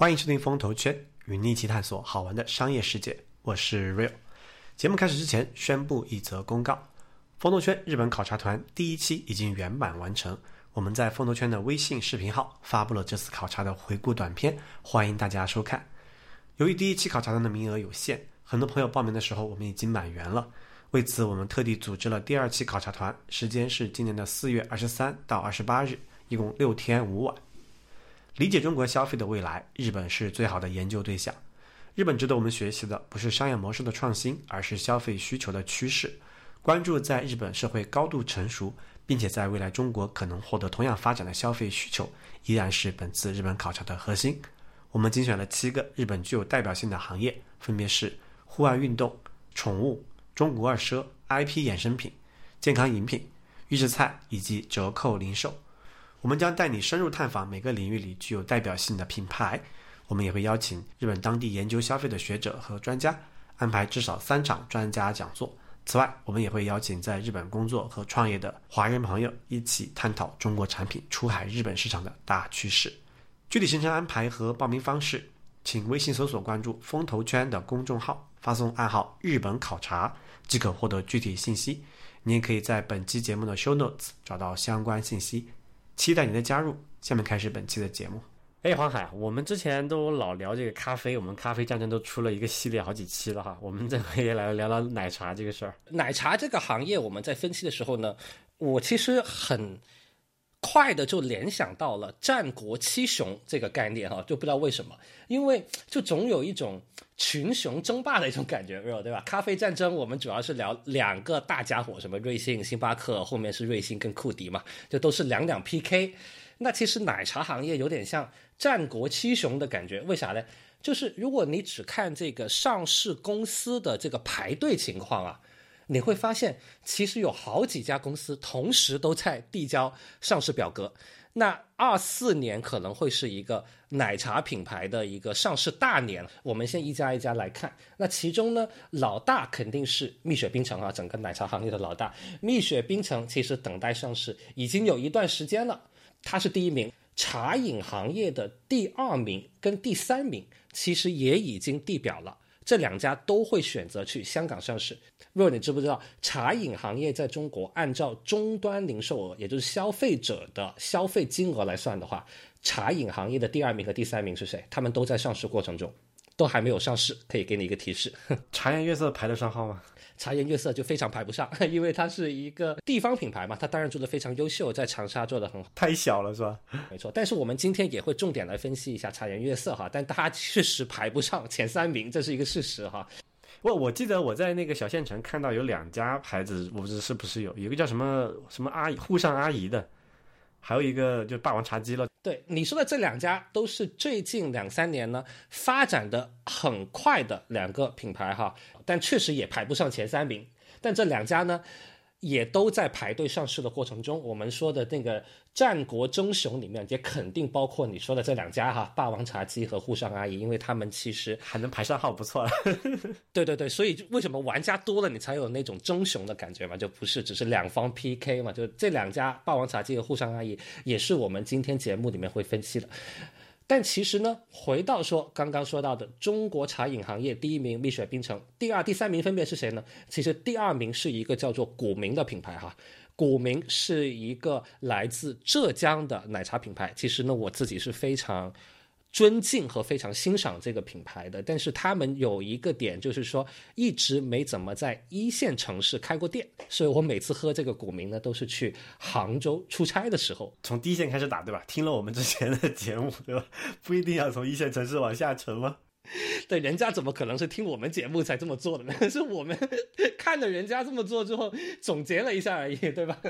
欢迎收听风投圈，与你一起探索好玩的商业世界。我是 Real。节目开始之前，宣布一则公告：风投圈日本考察团第一期已经圆满完成。我们在风投圈的微信视频号发布了这次考察的回顾短片，欢迎大家收看。由于第一期考察团的名额有限，很多朋友报名的时候我们已经满员了。为此，我们特地组织了第二期考察团，时间是今年的4月23到28日，一共6天5晚。理解中国消费的未来，日本是最好的研究对象。日本值得我们学习的不是商业模式的创新，而是消费需求的趋势。关注在日本社会高度成熟，并且在未来中国可能获得同样发展的消费需求，依然是本次日本考察的核心。我们精选了7个日本具有代表性的行业，分别是户外运动、宠物、中国二奢、IP 衍生品、健康饮品、预制菜以及折扣零售。我们将带你深入探访每个领域里具有代表性的品牌。我们也会邀请日本当地研究消费的学者和专家，安排至少3场专家讲座。此外，我们也会邀请在日本工作和创业的华人朋友一起探讨中国产品出海日本市场的大趋势。具体行程安排和报名方式，请微信搜索关注风投圈的公众号，发送暗号日本考察即可获得具体信息。你也可以在本期节目的 show notes 找到相关信息。期待你的加入。下面开始本期的节目。黄海，我们之前都老聊这个咖啡，我们咖啡战争都出了一个系列好几期了哈，我们这回也来聊聊奶茶这个事儿。 奶茶这个行业，我们在分析的时候呢，我其实很快的就联想到了战国七雄这个概念哈，就不知道为什么，因为就总有一种群雄争霸的一种感觉，对吧？咖啡战争我们主要是聊2个大家伙，什么瑞幸、星巴克，后面是瑞幸跟库迪嘛，就都是两 PK。那其实奶茶行业有点像战国七雄的感觉，为啥呢？就是如果你只看这个上市公司的这个排队情况啊，你会发现其实有好几家公司同时都在递交上市表格。那24年可能会是一个奶茶品牌的一个上市大年，我们先一家一家来看。那其中呢，老大肯定是蜜雪冰城啊，整个奶茶行业的老大。蜜雪冰城其实等待上市已经有一段时间了，它是第1名。茶饮行业的第2名跟第3名其实也已经递表了，这2家都会选择去香港上市。若你知不知道，茶饮行业在中国按照终端零售额，也就是消费者的消费金额来算的话，茶饮行业的第2名和第3名是谁？他们都在上市过程中，都还没有上市。可以给你一个提示， 茶颜悦色排得上号吗？ 茶颜悦色就非常排不上，因为它是一个地方品牌嘛，它当然做得非常优秀，在长沙做得很好。 太小了是吧？ 没错，但是我们今天也会重点来分析一下茶颜悦色哈，但它确实排不上前3名，这是一个事实哈。 我记得我在那个小县城看到有2家牌子，我不知道是不是有一个叫什么阿姨沪上阿姨的，还有一个就霸王茶姬了。 对，你说的这2家都是最近2-3年呢发展的很快的2个品牌哈，但确实也排不上前3名。但这2家呢也都在排队上市的过程中，我们说的那个战国争雄里面也肯定包括你说的这2家哈，霸王茶姬和沪上阿姨，因为他们其实还能排上号不错了。 对，所以为什么玩家多了你才有那种争雄的感觉嘛，就不是只是2方 PK 嘛，就这2家霸王茶姬和沪上阿姨也是我们今天节目里面会分析的。但其实呢，回到说刚刚说到的中国茶饮行业第1名蜜雪冰城，第2、第3名分别是谁呢？其实第2名是一个叫做古茗的品牌哈，古茗是一个来自浙江的奶茶品牌。其实呢，我自己是非常尊敬和非常欣赏这个品牌的，但是他们有一个点，就是说一直没怎么在1线城市开过店，所以我每次喝这个古茗呢，都是去杭州出差的时候。 从第1线开始打对吧？听了我们之前的节目对吧？不一定要从1线城市往下沉吗？ 对，人家怎么可能是听我们节目才这么做的呢？是我们看了人家这么做之后总结了一下而已，对吧？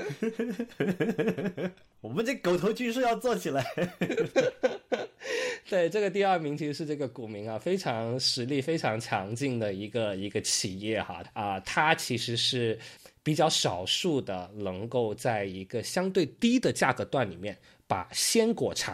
我们这狗头军是要做起来。 对，这个第2名其实是这个古茗啊，非常实力非常强劲的一个企业哈它其实是比较少数的能够在一个相对低的价格段里面把鲜果茶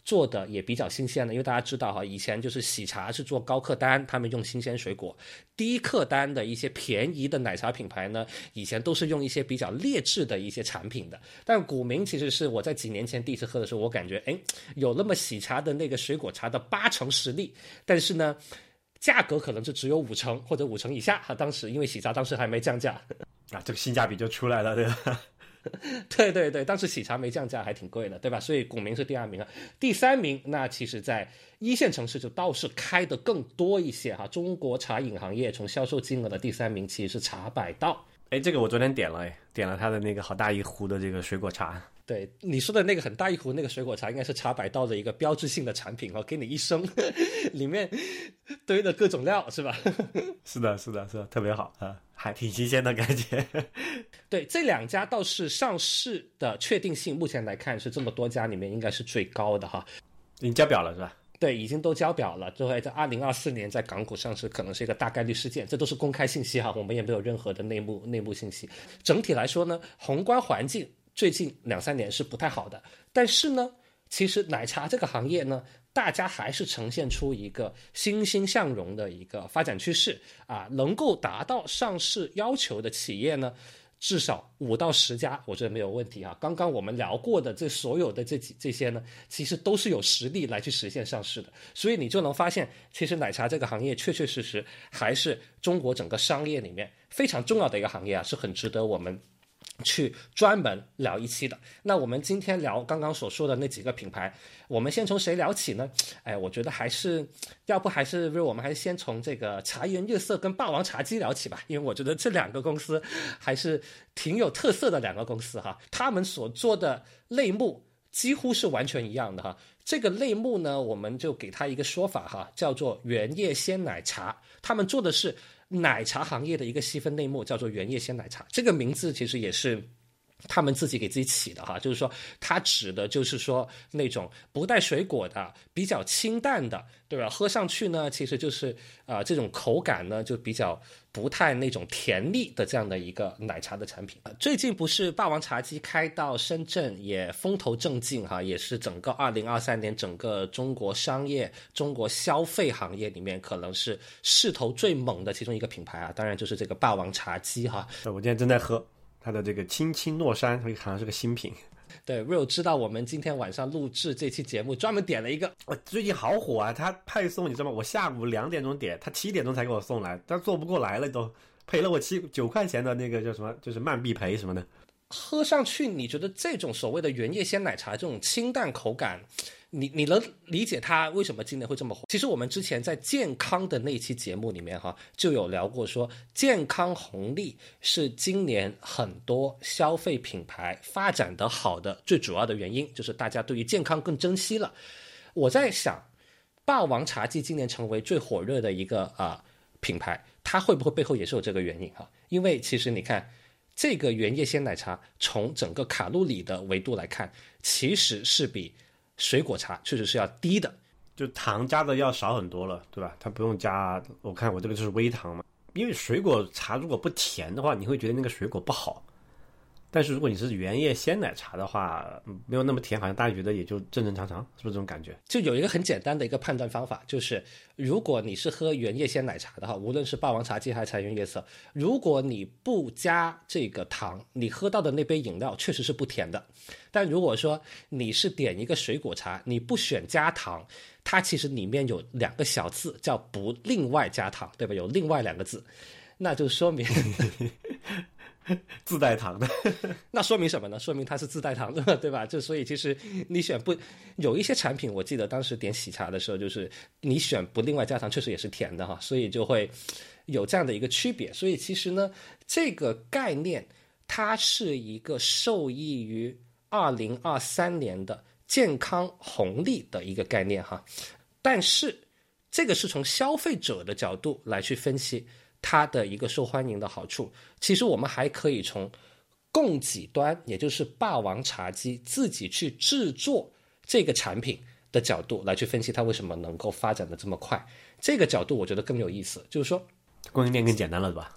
做的也比较新鲜的，因为大家知道哈，以前就是喜茶是做高客单，他们用新鲜水果；低客单的一些便宜的奶茶品牌呢，以前都是用一些比较劣质的一些产品的。但古茗其实是我在几年前第一次喝的时候，我感觉有那么喜茶的那个水果茶的80%实力，但是呢，价格可能就只有50%或者50%以下。当时因为喜茶当时还没降价啊，这个性价比就出来了，对吧？ 对对对，当时喜茶没降价还挺贵的，对吧？所以古茗是第2名啊。第3名，那其实在1线城市就倒是开的更多一些哈。中国茶饮行业从销售金额的第3名其实是茶百道。 这个我昨天点了，点了他的那个好大一壶的这个水果茶。 对，你说的那个很大一壶那个水果茶应该是茶百道的一个标志性的产品给你一升里面堆了各种料，是吧？ 是的，特别好啊，还挺新鲜的感觉。 对，这2家倒是上市的确定性，目前来看是这么多家里面应该是最高的哈。 已经交表了是吧？ 对，已经都交表了，就会在2024年在港股上市，可能是一个大概率事件，这都是公开信息哈，我们也没有任何的内幕信息。整体来说呢，宏观环境最近2-3年是不太好的，但是呢，其实奶茶这个行业呢，大家还是呈现出一个欣欣向荣的一个发展趋势啊，能够达到上市要求的企业呢，至少5到10家，我觉得没有问题啊。刚刚我们聊过的这所有的这些呢，其实都是有实力来去实现上市的，所以你就能发现，其实奶茶这个行业确确实实还是中国整个商业里面非常重要的一个行业啊，是很值得我们去专门聊一期的。那我们今天聊刚刚所说的那几个品牌，我们先从谁聊起呢？我觉得还是我们还是先从这个茶颜悦色跟霸王茶姬聊起吧，因为我觉得这2个公司还是挺有特色的2个公司哈，他们所做的类目几乎是完全一样的哈。这个类目呢，我们就给它一个说法哈，叫做原叶鲜奶茶，他们做的是奶茶行业的一个细分类目，叫做原叶鲜奶茶。这个名字其实也是他们自己给自己起的哈，就是说它指的就是说那种不带水果的比较清淡的，对吧？喝上去呢其实就是这种口感呢就比较不太那种甜腻的这样的一个奶茶的产品。最近不是霸王茶姬开到深圳也风头正劲哈，也是整个2023年整个中国商业中国消费行业里面可能是势头最猛的其中一个品牌啊，当然就是这个霸王茶姬哈。 我今天正在喝它的这个青青诺山，好像是个新品。 对 Real 知道我们今天晚上录制这期节目专门点了一个， 我最近好火啊，他派送你知道吗？我下午2点钟点，他7点钟才给我送来，但做不过来了，都赔了我9块钱的那个叫什么，就是慢币赔什么的。 喝上去你觉得这种所谓的原叶鲜奶茶这种清淡口感，你能理解它为什么今年会这么火？其实我们之前在健康的那期节目里面哈，就有聊过说，健康红利是今年很多消费品牌发展的好的最主要的原因，就是大家对于健康更珍惜了。我在想，霸王茶姬今年成为最火热的一个品牌，它会不会背后也是有这个原因哈？因为其实你看，这个原叶鲜奶茶从整个卡路里的维度来看，其实是比水果茶确实是要低的， 就糖加的要少很多了，对吧？它不用加，我看我这个就是微糖嘛。因为水果茶如果不甜的话，你会觉得那个水果不好。但是如果你是原叶鲜奶茶的话，没有那么甜，好像大家觉得也就正正常常，是不是这种感觉？ 就有一个很简单的一个判断方法，就是如果你是喝原叶鲜奶茶的话，无论是霸王茶姬还是茶颜悦色，如果你不加这个糖，你喝到的那杯饮料确实是不甜的。但如果说你是点一个水果茶，你不选加糖，它其实里面有2个小字叫不另外加糖，对吧？有另外2个字，那就说明自带糖的那说明什么呢？说明它是自带糖的，对吧？就所以其实你选不，有一些产品我记得当时点喜茶的时候，就是你选不另外加糖确实也是甜的哈，所以就会有这样的一个区别。所以其实呢，这个概念它是一个受益于2023年的健康红利的一个概念哈，但是这个是从消费者的角度来去分析它的一个受欢迎的好处。其实我们还可以从供给端，也就是霸王茶姬自己去制作这个产品的角度来去分析它为什么能够发展的这么快。这个角度我觉得更有意思，就是说供应链更简单了，对吧？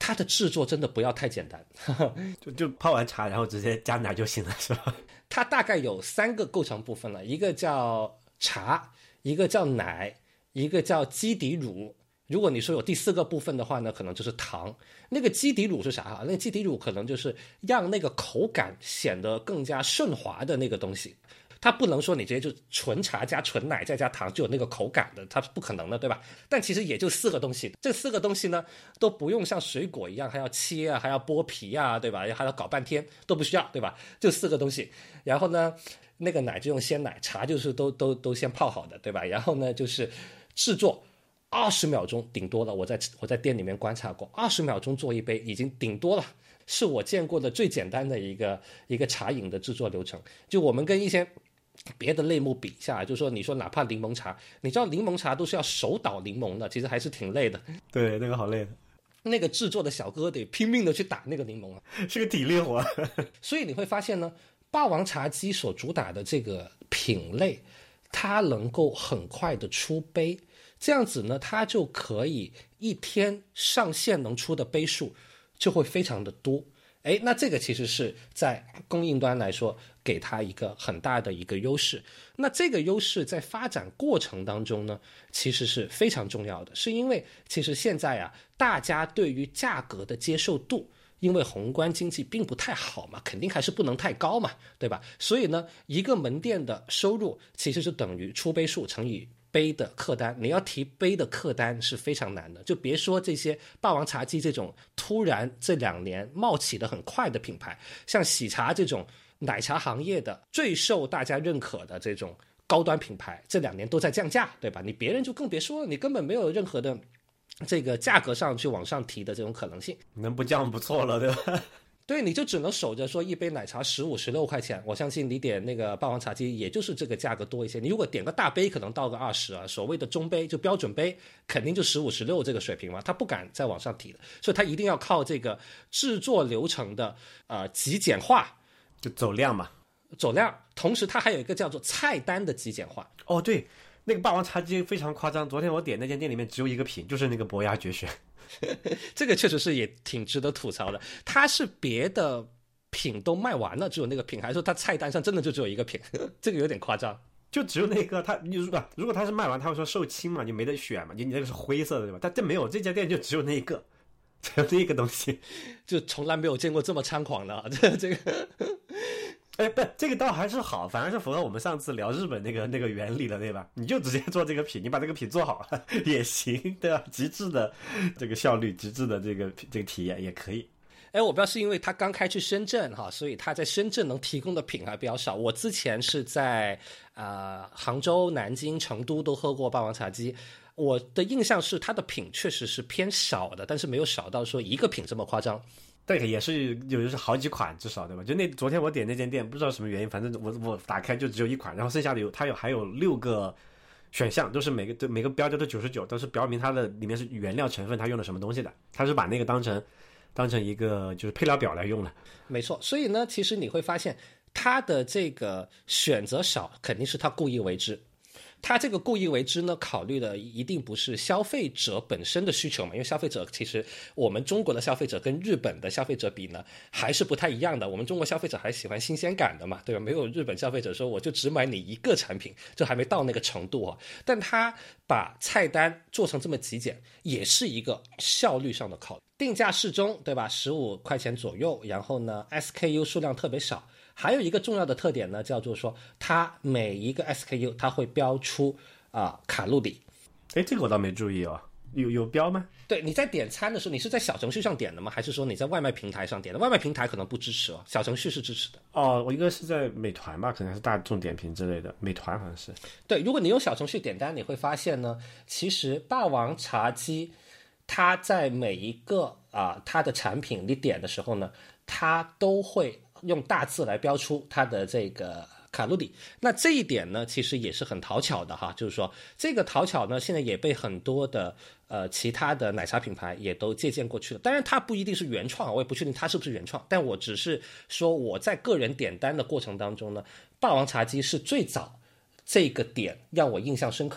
它的制作真的不要太简单。 就泡完茶然后直接加奶就行了是吧？ 它大概有3个构成部分了，一个叫茶，一个叫奶，一个叫基底乳。如果你说有第4个部分的话呢，可能就是糖。那个基底乳是啥啊？那个基底乳可能就是让那个口感显得更加顺滑的那个东西。它不能说你直接就纯茶加纯奶再加糖就有那个口感的，它是不可能的，对吧？但其实也就4个东西，这4个东西呢都不用像水果一样还要切啊，还要剥皮啊，对吧？还要搞半天，都不需要，对吧？就4个东西。然后呢，那个奶就用鲜奶，茶就是都先泡好的，对吧？然后呢就是制作20秒钟顶多了，我在店里面观察过，20秒钟做一杯已经顶多了，是我见过的最简单的一个茶饮的制作流程。就我们跟一些别的类目比一下，就是说你说哪怕柠檬茶，你知道柠檬茶都是要手捣柠檬的，其实还是挺累的。 对，那个好累的， 那个制作的小哥得拼命的去打那个柠檬啊， 是个体力活。 所以你会发现呢，霸王茶姬所主打的这个品类，它能够很快的出杯，这样子呢，它就可以一天上线能出的杯数就会非常的多。那这个其实是在供应端来说给它一个很大的一个优势。那这个优势在发展过程当中呢，其实是非常重要的，是因为其实现在啊，大家对于价格的接受度，因为宏观经济并不太好嘛，肯定还是不能太高嘛，对吧？所以呢，一个门店的收入其实是等于出杯数乘以杯的客单，你要提杯的客单是非常难的，就别说这些霸王茶姬这种突然这2年冒起的很快的品牌，像喜茶这种奶茶行业的最受大家认可的这种高端品牌，这2年都在降价，对吧？你别人就更别说了，你根本没有任何的这个价格上去往上提的这种可能性， 能不降不错了，对吧？ 对，你就只能守着说一杯奶茶15、16块钱，我相信你点那个霸王茶姬也就是这个价格多一些。你如果点个大杯，可能到个20啊，所谓的中杯就标准杯，肯定就15、16这个水平嘛，他不敢再往上提的，所以他一定要靠这个制作流程的极简化， 就走量嘛。 走量，同时它还有一个叫做菜单的极简化。 哦，对，那个霸王茶姬非常夸张，昨天我点那间店里面只有一个品，就是那个伯牙绝选。 这个确实是也挺值得吐槽的，它是别的品都卖完了，只有那个品，还是说它菜单上真的就只有一个品？这个有点夸张。 就只有那个，如果他是卖完，他会说售罄嘛，你没得选嘛，你那个是灰色的对吧？但这没有，这家店就只有那一个，只有那个东西， 就从来没有见过这么猖狂的这个。 不，这个倒还是好，反而是符合我们上次聊日本那个原理了，对吧？你就直接做这个品，你把这个品做好了也行，对吧？极致的这个效率，极致的这个体验也可以。 我不知道是因为他刚开去深圳哈，所以他在深圳能提供的品还比较少。我之前是在杭州、南京、成都都喝过霸王茶姬，我的印象是它的品确实是偏少的，但是没有少到说一个品这么夸张。 对，也是有好几款至少对吧？就昨天我点那间店，不知道什么原因，反正我打开就只有一款，然后剩下的还有6个选项，都是每个标价都99，都是标明它的里面是原料成分，它用的什么东西的，它是把那个当成一个就是配料表来用的。 没错，所以呢，其实你会发现它的这个选择少，肯定是他故意为之。他这个故意为之呢，考虑的一定不是消费者本身的需求嘛，因为消费者其实我们中国的消费者跟日本的消费者比呢，还是不太一样的。我们中国消费者还喜欢新鲜感的嘛，对吧？没有日本消费者说我就只买你一个产品，就还没到那个程度啊。但他把菜单做成这么极简，也是一个效率上的考虑，定价适中，对吧？15块钱左右，然后呢 SKU 数量特别少。还有一个重要的特点呢，叫做说它每一个 SKU 它会标出卡路里。 这个我倒没注意哦，有标吗？ 对，你在点餐的时候，你是在小程序上点的吗？还是说你在外卖平台上点的？外卖平台可能不支持哦，小程序是支持的。 哦，我应该是在美团吧，可能是大众点评之类的，美团好像是。 对，如果你用小程序点单，你会发现呢，其实霸王茶姬它在每一个它的产品你点的时候呢，它都会用大字来标出它的这个卡路里。那这一点呢，其实也是很讨巧的哈，就是说这个讨巧呢，现在也被很多的其他的奶茶品牌也都借鉴过去了。当然它不一定是原创，我也不确定它是不是原创，但我只是说我在个人点单的过程当中呢，霸王茶姬是最早这个点让我印象深刻的。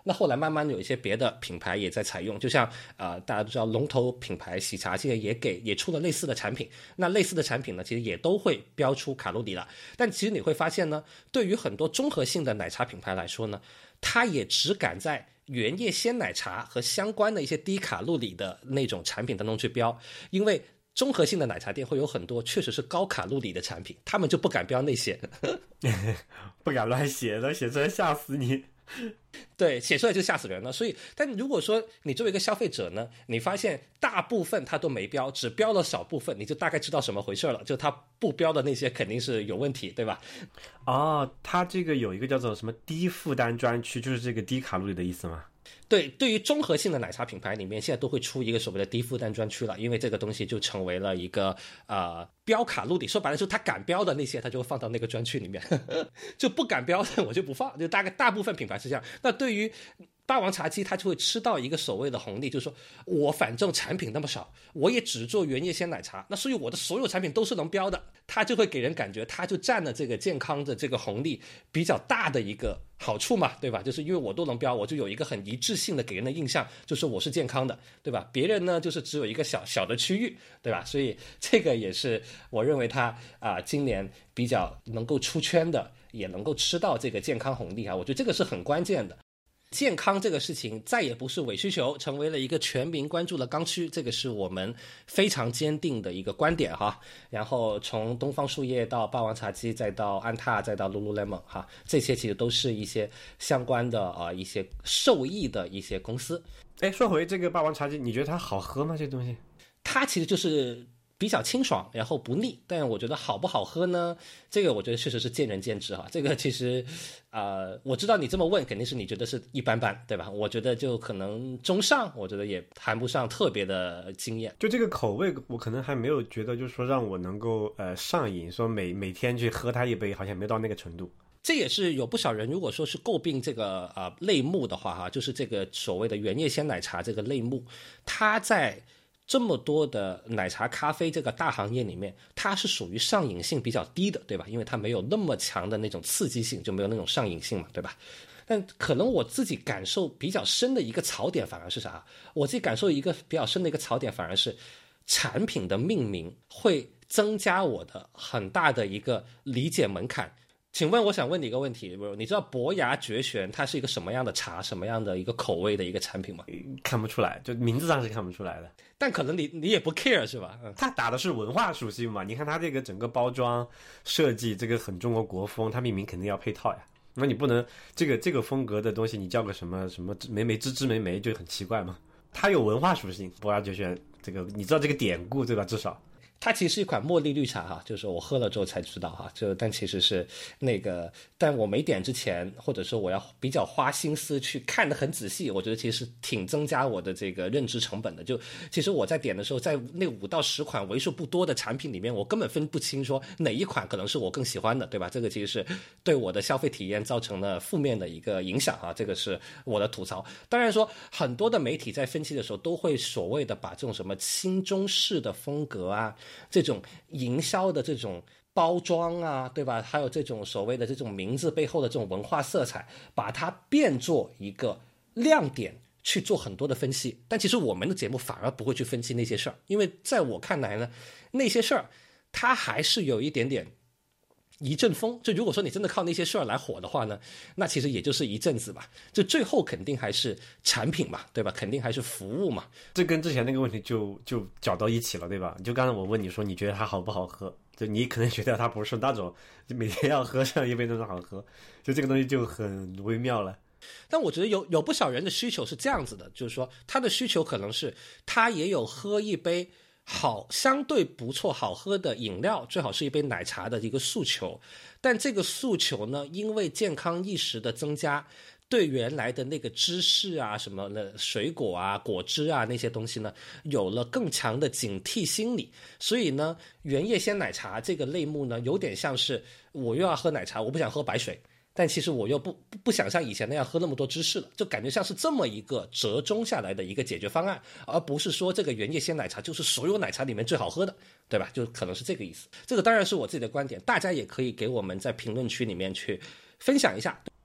那后来慢慢有一些别的品牌也在采用，就像大家都知道龙头品牌喜茶现在也出了类似的产品，那类似的产品呢，其实也都会标出卡路里了。但其实你会发现呢，对于很多综合性的奶茶品牌来说呢，它也只敢在原叶鲜奶茶和相关的一些低卡路里的那种产品当中去标，因为综合性的奶茶店会有很多确实是高卡路里的产品，他们就不敢标那些不敢乱写的，写出来吓死你。 对，写出来就吓死人了。所以，但如果说你作为一个消费者呢，你发现大部分它都没标，只标了少部分，你就大概知道什么回事了。就它不标的那些肯定是有问题，对吧？ 哦，它这个有一个叫做什么低负担专区，就是这个低卡路里的意思吗？ 对，对于综合性的奶茶品牌里面，现在都会出一个所谓的低负担专区了，因为这个东西就成为了一个标卡路里，说白了就是它敢标的那些，它就会放到那个专区里面，就不敢标的我就不放，就大部分品牌是这样。那对于霸王茶姬，它就会吃到一个所谓的红利，就是说我反正产品那么少，我也只做原叶鲜奶茶，那所以我的所有产品都是能标的，它就会给人感觉它就占了这个健康的这个红利比较大的一个好处嘛，对吧？就是因为我都能标，我就有一个很一致性的给人的印象，就是我是健康的，对吧？别人呢就是只有一个小的区域，对吧？所以这个也是我认为它今年比较能够出圈的，也能够吃到这个健康红利啊，我觉得这个是很关键的。健康这个事情再也不是伪需求，成为了一个全民关注的刚需，这个是我们非常坚定的一个观点哈。然后从东方树叶到霸王茶姬，再到安踏，再到 Lululemon 哈，这些其实都是一些相关的一些受益的一些公司。 哎，说回这个霸王茶姬，你觉得它好喝吗？这东西？ 它其实就是比较清爽，然后不腻，但我觉得好不好喝呢？这个我觉得确实是见仁见智哈。这个其实，我知道你这么问，肯定是你觉得是一般般，对吧？我觉得就可能中上，我觉得也谈不上特别的惊艳。 就这个口味，我可能还没有觉得，就是说让我能够上瘾，说每天去喝它一杯，好像没到那个程度。 这也是有不少人，如果说是诟病这个类目的话哈，就是这个所谓的原叶鲜奶茶这个类目，它在这么多的奶茶咖啡这个大行业里面，它是属于上瘾性比较低的，对吧？因为它没有那么强的那种刺激性，就没有那种上瘾性嘛，对吧？但可能我自己感受比较深的一个槽点反而是啥？我自己感受一个比较深的一个槽点反而是产品的命名会增加我的很大的一个理解门槛。请问我想问你一个问题，你知道伯牙绝弦它是一个什么样的茶，什么样的一个口味的一个产品吗？ 看不出来，就名字上是看不出来的。 但可能你也不 care 是吧？ 它打的是文化属性嘛？你看它这个整个包装设计，这个很中国国风，它命名肯定要配套呀。那你不能这个风格的东西，你叫个什么梅梅枝枝梅梅就很奇怪嘛？它有文化属性，伯牙绝弦这个你知道这个典故对吧？至少。 它其实是一款茉莉绿茶哈，就是我喝了之后才知道哈，但其实是那个，但我没点之前，或者说我要比较花心思去看得很仔细，我觉得其实挺增加我的这个认知成本的。就其实我在点的时候，在那5到10款为数不多的产品里面，我根本分不清说哪一款可能是我更喜欢的，对吧？这个其实是对我的消费体验造成了负面的一个影响啊，这个是我的吐槽。当然说很多的媒体在分析的时候，都会所谓的把这种什么新中式的风格啊，这种营销的这种包装啊，对吧？还有这种所谓的这种名字背后的这种文化色彩，把它变作一个亮点去做很多的分析。但其实我们的节目反而不会去分析那些事儿，因为在我看来呢，那些事儿它还是有一点点一阵风。就如果说你真的靠那些事儿来火的话呢，那其实也就是一阵子吧，就最后肯定还是产品嘛，对吧？肯定还是服务嘛。 这跟之前那个问题就搅到一起了，对吧？就刚才我问你说你觉得它好不好喝，就你可能觉得它不是那种就每天要喝上一杯那种好喝，就这个东西就很微妙了。 但我觉得有不少人的需求是这样子的，就是说他的需求可能是他也有喝一杯好相对不错好喝的饮料，最好是一杯奶茶的一个诉求，但这个诉求呢，因为健康意识的增加，对原来的那个芝士啊什么的水果啊果汁啊那些东西呢，有了更强的警惕心理。所以呢，原叶鲜奶茶这个类目呢，有点像是我又要喝奶茶，我不想喝白水，但其实我又不想像以前那样喝那么多芝士了，就感觉像是这么一个折中下来的一个解决方案，而不是说这个原叶鲜奶茶就是所有奶茶里面最好喝的，对吧？就可能是这个意思。这个当然是我自己的观点，大家也可以给我们在评论区里面去分享一下。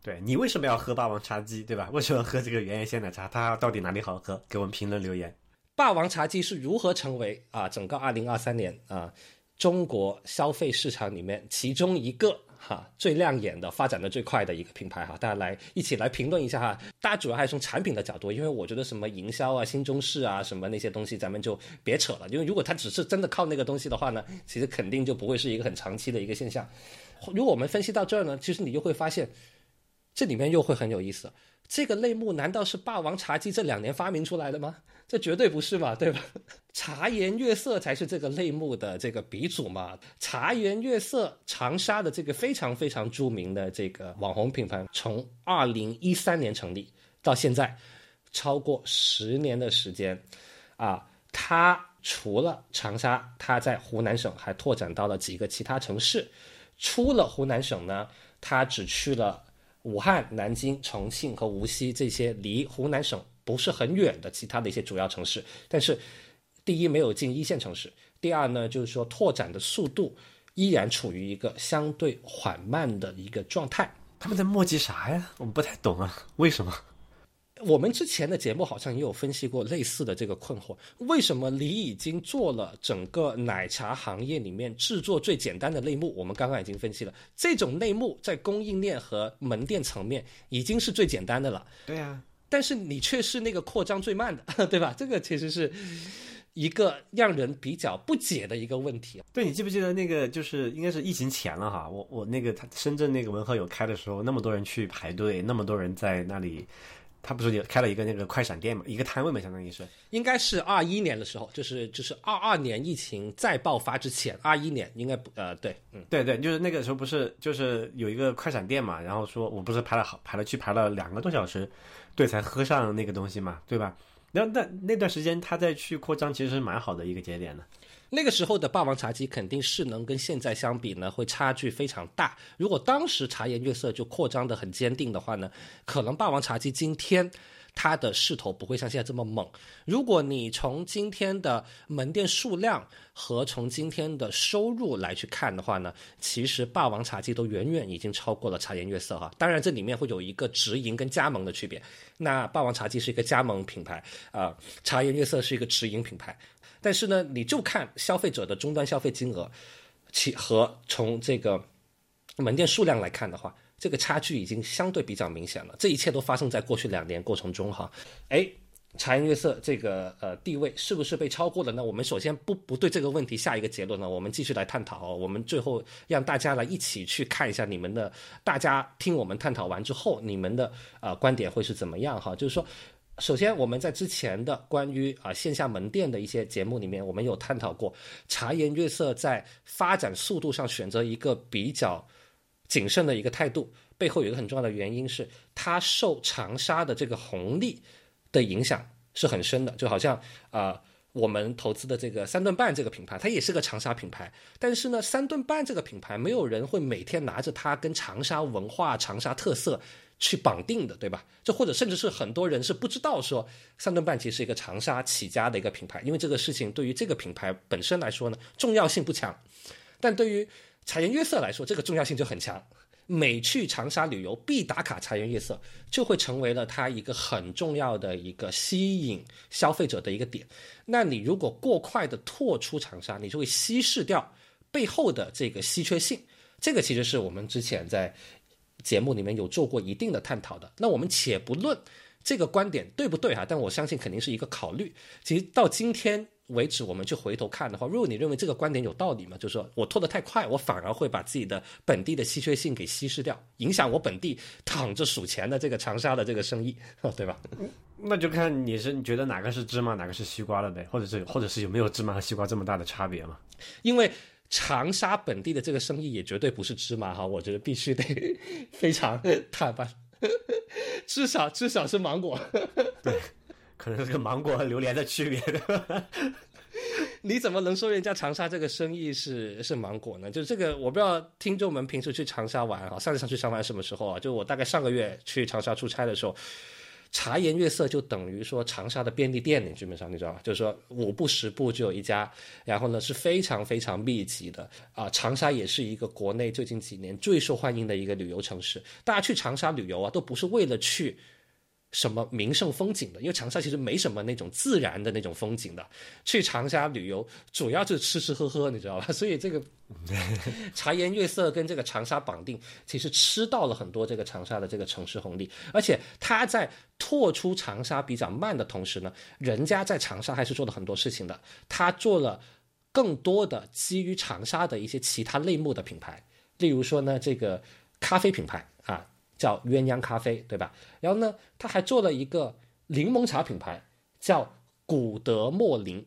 对，你为什么要喝霸王茶姬，对吧？为什么要喝这个原盐鲜奶茶？它到底哪里好喝？给我们评论留言。 霸王茶姬是如何成为整个2023年中国消费市场里面其中一个最亮眼的、发展的最快的一个品牌大家一起来评论一下大家主要还是从产品的角度，因为我觉得什么营销新中式什么那些东西咱们就别扯了，因为如果它只是真的靠那个东西的话呢，其实肯定就不会是一个很长期的一个现象。如果我们分析到这儿呢，其实你就会发现这里面又会很有意思。这个类目难道是霸王茶姬这2年发明出来的吗？这绝对不是嘛，对吧？茶颜悦色才是这个类目的这个鼻祖嘛。茶颜悦色，长沙的这个非常非常著名的这个网红品牌，从2013年成立到现在，超过10年的时间它除了长沙，它在湖南省还拓展到了几个其他城市。出了湖南省呢，它只去了武汉、南京、重庆和无锡这些离湖南省不是很远的其他的一些主要城市，但是第一没有进1线城市，第二呢就是说拓展的速度依然处于一个相对缓慢的一个状态。 他们在磨叽啥呀？我们不太懂为什么？ 我们之前的节目好像也有分析过类似的这个困惑，为什么你已经做了整个奶茶行业里面制作最简单的类目，我们刚刚已经分析了，这种类目在供应链和门店层面已经是最简单的了。 对啊， 但是你却是那个扩张最慢的，对吧？这个其实是一个让人比较不解的一个问题。 对，你记不记得那个就是应该是疫情前了我那个深圳那个文和友开的时候，那么多人去排队，那么多人在那里。他不是也开了一个那个快闪店嘛，一个摊位嘛，相当于是。 应该是21年的时候，就是22年疫情再爆发之前，21年应该对， 对对，就是那个时候不是就是有一个快闪店嘛，然后说我不是排了2个多小时，对，才喝上那个东西嘛，对吧？然后那段时间他再去扩张，其实是蛮好的一个节点的。 那个时候的霸王茶姬肯定是能跟现在相比呢，会差距非常大。如果当时茶颜悦色就扩张的很坚定的话呢，可能霸王茶姬今天它的势头不会像现在这么猛。如果你从今天的门店数量和从今天的收入来去看的话呢，其实霸王茶姬都远远已经超过了茶颜悦色当然这里面会有一个直营跟加盟的区别。那霸王茶姬是一个加盟品牌茶颜悦色是一个直营品牌。但是呢，你就看消费者的终端消费金额，和从这个门店数量来看的话，这个差距已经相对比较明显了。这一切都发生在过去2年过程中茶颜悦色这个地位是不是被超过了呢？我们首先不对这个问题下一个结论呢，我们继续来探讨我们最后让大家来一起去看一下你们的，大家听我们探讨完之后，你们的观点会是怎么样就是说。首先我们在之前的关于线下门店的一些节目里面，我们有探讨过茶颜悦色在发展速度上选择一个比较谨慎的一个态度，背后有一个很重要的原因是它受长沙的这个红利的影响是很深的。就好像我们投资的这个3顿半这个品牌，它也是个长沙品牌，但是呢3顿半这个品牌没有人会每天拿着它跟长沙文化、长沙特色去绑定的，对吧？这或者甚至是很多人是不知道说3顿半其实是一个长沙起家的一个品牌，因为这个事情对于这个品牌本身来说呢，重要性不强，但对于茶颜悦色来说，这个重要性就很强。每去长沙旅游必打卡茶颜悦色，就会成为了它一个很重要的一个吸引消费者的一个点。那你如果过快的拓出长沙，你就会稀释掉背后的这个稀缺性。这个其实是我们之前在节目里面有做过一定的探讨的。那我们且不论这个观点对不对但我相信肯定是一个考虑。其实到今天为止，我们去回头看的话，如果你认为这个观点有道理嘛，就是说我拖得太快，我反而会把自己的本地的稀缺性给稀释掉，影响我本地躺着数钱的这个长沙的这个生意，对吧？ 那就看你觉得哪个是芝麻，哪个是西瓜了呗，或者是有没有芝麻和西瓜这么大的差别嘛？ 因为长沙本地的这个生意也绝对不是芝麻我觉得必须得非常坦白，至少是芒果。 对，可能是个芒果和榴莲的区别的。 你怎么能说人家长沙这个生意是芒果呢？就是这个，我不知道听众们平时去长沙玩上次去长沙玩什么时候就我大概上个月去长沙出差的时候， 茶颜悦色就等于说长沙的便利店，你基本上你知道吗？就是说5步10步就有一家，然后呢是非常非常密集的长沙也是一个国内最近几年最受欢迎的一个旅游城市。大家去长沙旅游啊，都不是为了去什么名胜风景的，因为长沙其实没什么那种自然的那种风景的。去长沙旅游主要就是吃吃喝喝，你知道吧？所以这个茶颜悦色跟这个长沙绑定，其实吃到了很多这个长沙的这个城市红利。而且它在拓出长沙比较慢的同时呢，人家在长沙还是做了很多事情的。他做了更多的基于长沙的一些其他类目的品牌，例如说呢，这个咖啡品牌啊，叫鸳鸯咖啡，对吧？然后呢，他还做了一个柠檬茶品牌，叫古德莫林。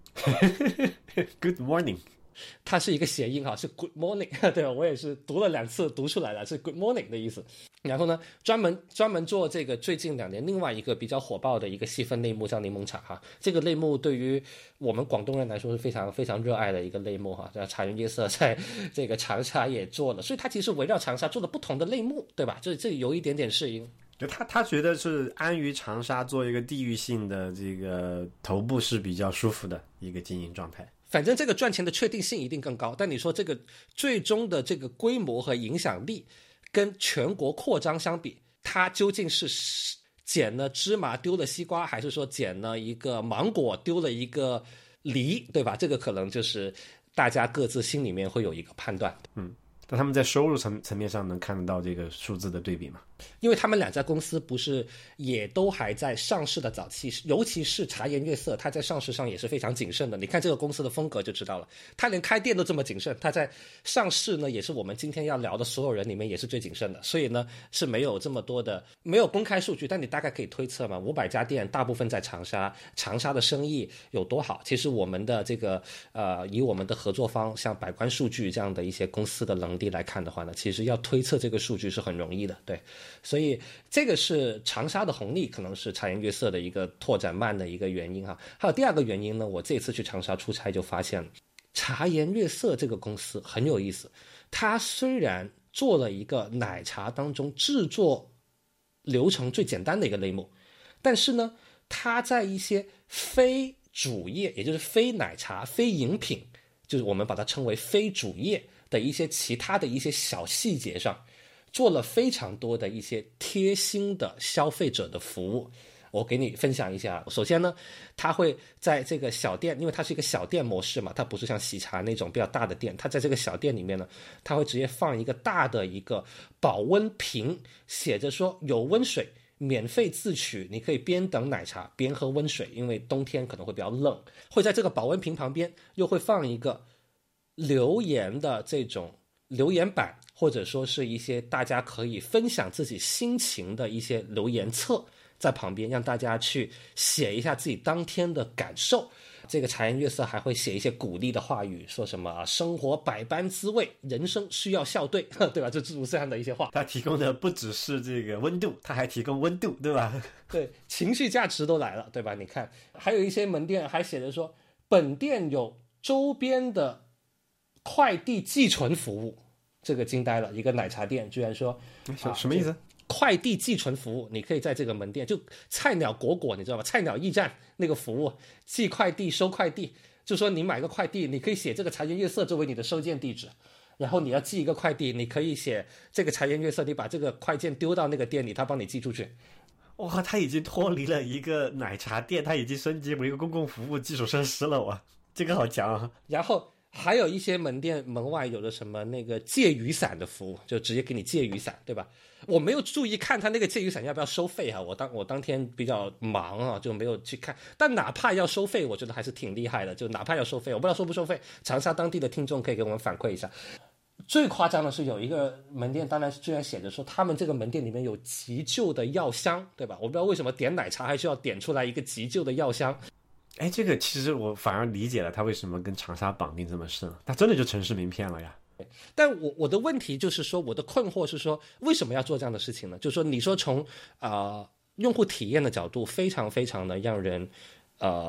Good morning， 它是一个谐音哈，是 good morning， 对吧？我也是读了2次读出来了，是 good morning 的意思。然后呢，专门做这个最近2年另外一个比较火爆的一个细分类目叫柠檬茶哈。这个类目对于我们广东人来说是非常非常热爱的一个类目哈。茶颜悦色在这个长沙也做了，所以它其实围绕长沙做了不同的类目，对吧？这有一点点适应。 他觉得是安于长沙做一个地域性的这个头部是比较舒服的一个经营状态。 反正这个赚钱的确定性一定更高，但你说这个最终的这个规模和影响力跟全国扩张相比，它究竟是捡了芝麻丢了西瓜，还是说捡了一个芒果丢了一个梨，对吧？这个可能就是大家各自心里面会有一个判断。 但他们在收入层面上能看得到这个数字的对比吗？ 因为他们2家公司不是也都还在上市的早期，尤其是茶颜悦色，它在上市上也是非常谨慎的。你看这个公司的风格就知道了，它连开店都这么谨慎，它在上市呢也是我们今天要聊的所有人里面也是最谨慎的。所以呢是没有这么多的，没有公开数据，但你大概可以推测嘛，500家店大部分在长沙，长沙的生意有多好？其实我们的这个以我们的合作方像百官数据这样的一些公司的能力来看的话呢，其实要推测这个数据是很容易的，对。所以这个是长沙的红利，可能是茶颜悦色的一个拓展慢的一个原因哈。还有第2个原因呢，我这次去长沙出差就发现了，茶颜悦色这个公司很有意思。它虽然做了一个奶茶当中制作流程最简单的一个类目，但是呢，它在一些非主业，也就是非奶茶、非饮品，就是我们把它称为非主业的一些其他的一些小细节上，做了非常多的一些贴心的消费者的服务。我给你分享一下。首先呢，它会在这个小店，因为它是一个小店模式嘛，它不是像喜茶那种比较大的店，它在这个小店里面呢，它会直接放一个大的一个保温瓶，写着说有温水免费自取，你可以边等奶茶边喝温水，因为冬天可能会比较冷。会在这个保温瓶旁边又会放一个留言的这种留言板，或者说是一些大家可以分享自己心情的一些留言册在旁边，让大家去写一下自己当天的感受。这个茶颜悦色还会写一些鼓励的话语，说什么生活百般滋味，人生需要笑对，对吧？就诸如这样的一些话。 它提供的不只是这个温度，它还提供温度，对吧？ 对，情绪价值都来了，对吧？你看，还有一些门店还写着说，本店有周边的快递寄存服务，这个惊呆了，一个奶茶店居然说什么意思？ 快递寄存服务，你可以在这个门店，就菜鸟果你知道吧？菜鸟驿站那个服务，寄快递收快递，就说你买个快递，你可以写这个茶颜悦色作为你的收件地址，然后你要寄一个快递，你可以写这个茶颜悦色，你把这个快件丢到那个店里，他帮你寄出去。 哇，他已经脱离了一个奶茶店，他已经升级为一个公共服务基础设施了，哇，这个好强啊！ 然后还有一些门店门外有的什么那个借雨伞的服务，就直接给你借雨伞，对吧？我没有注意看他那个借雨伞要不要收费啊，我当天比较忙啊，就没有去看。但哪怕要收费，我觉得还是挺厉害的。就哪怕要收费，我不知道收不收费，长沙当地的听众可以给我们反馈一下。最夸张的是有一个门店，当然居然写着说他们这个门店里面有急救的药箱，对吧？我不知道为什么点奶茶还需要点出来一个急救的药箱。 哎，这个其实我反而理解了他为什么跟长沙绑定这么深，他真的就城市名片了呀。 但我的问题就是说，我的困惑是说，为什么要做这样的事情呢？就是说，你说从用户体验的角度，非常非常的让人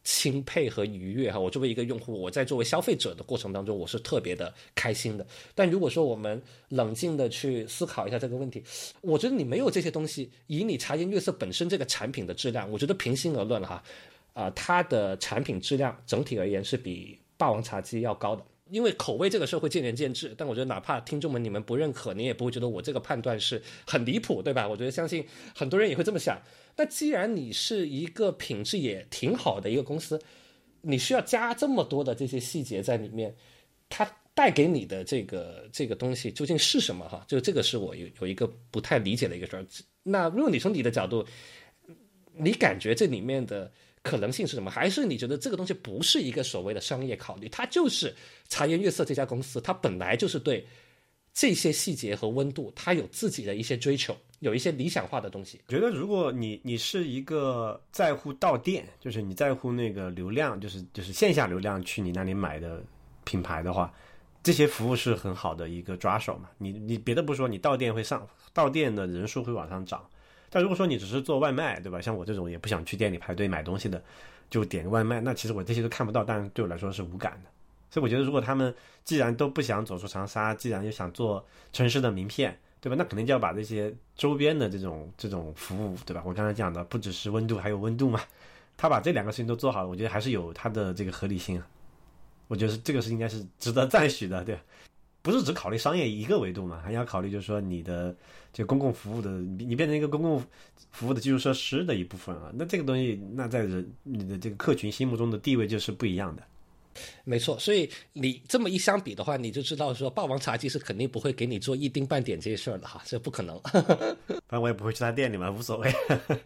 钦佩和愉悦哈。我作为一个用户，我在作为消费者的过程当中，我是特别的开心的。但如果说我们冷静的去思考一下这个问题，我觉得你没有这些东西，以你茶颜悦色本身这个产品的质量，我觉得平心而论哈，它的产品质量整体而言是比霸王茶姬要高的。因为口味这个事会见仁见智，但我觉得哪怕听众们你们不认可，你也不会觉得我这个判断是很离谱，对吧？我觉得相信很多人也会这么想。那既然你是一个品质也挺好的一个公司，你需要加这么多的这些细节在里面，它带给你的这个东西究竟是什么哈？就这个是我有一个不太理解的一个事儿。那如果你从你的角度，你感觉这里面的可能性是什么？还是你觉得这个东西不是一个所谓的商业考虑，它就是茶颜悦色这家公司，它本来就是对这些细节和温度，它有自己的一些追求，有一些理想化的东西。 我觉得如果你是一个在乎到店，就是你在乎那个流量，就是线下流量去你那里买的品牌的话，这些服务是很好的一个抓手嘛。你别的不说，你到店到店的人数会往上涨。但如果说你只是做外卖，对吧？像我这种也不想去店里排队买东西的，就点个外卖，那其实我这些都看不到，但对我来说是无感的。所以我觉得，如果他们既然都不想走出长沙，既然又想做城市的名片，对吧？那肯定就要把这些周边的这种服务，对吧？我刚才讲的不只是温度，还有温度嘛。他把这两个事情都做好了，我觉得还是有它的这个合理性。我觉得这个是应该是值得赞许的，对。不是只考虑商业一个维度嘛，还要考虑就是说你的这个公共服务的，你变成一个公共服务的基础设施的一部分了。那这个东西，那在你的这个客群心目中的地位就是不一样的。 没错，所以你这么一相比的话，你就知道说霸王茶姬是肯定不会给你做一丁半点这些事儿的哈，这不可能。 反正我也不会去他店里嘛，无所谓。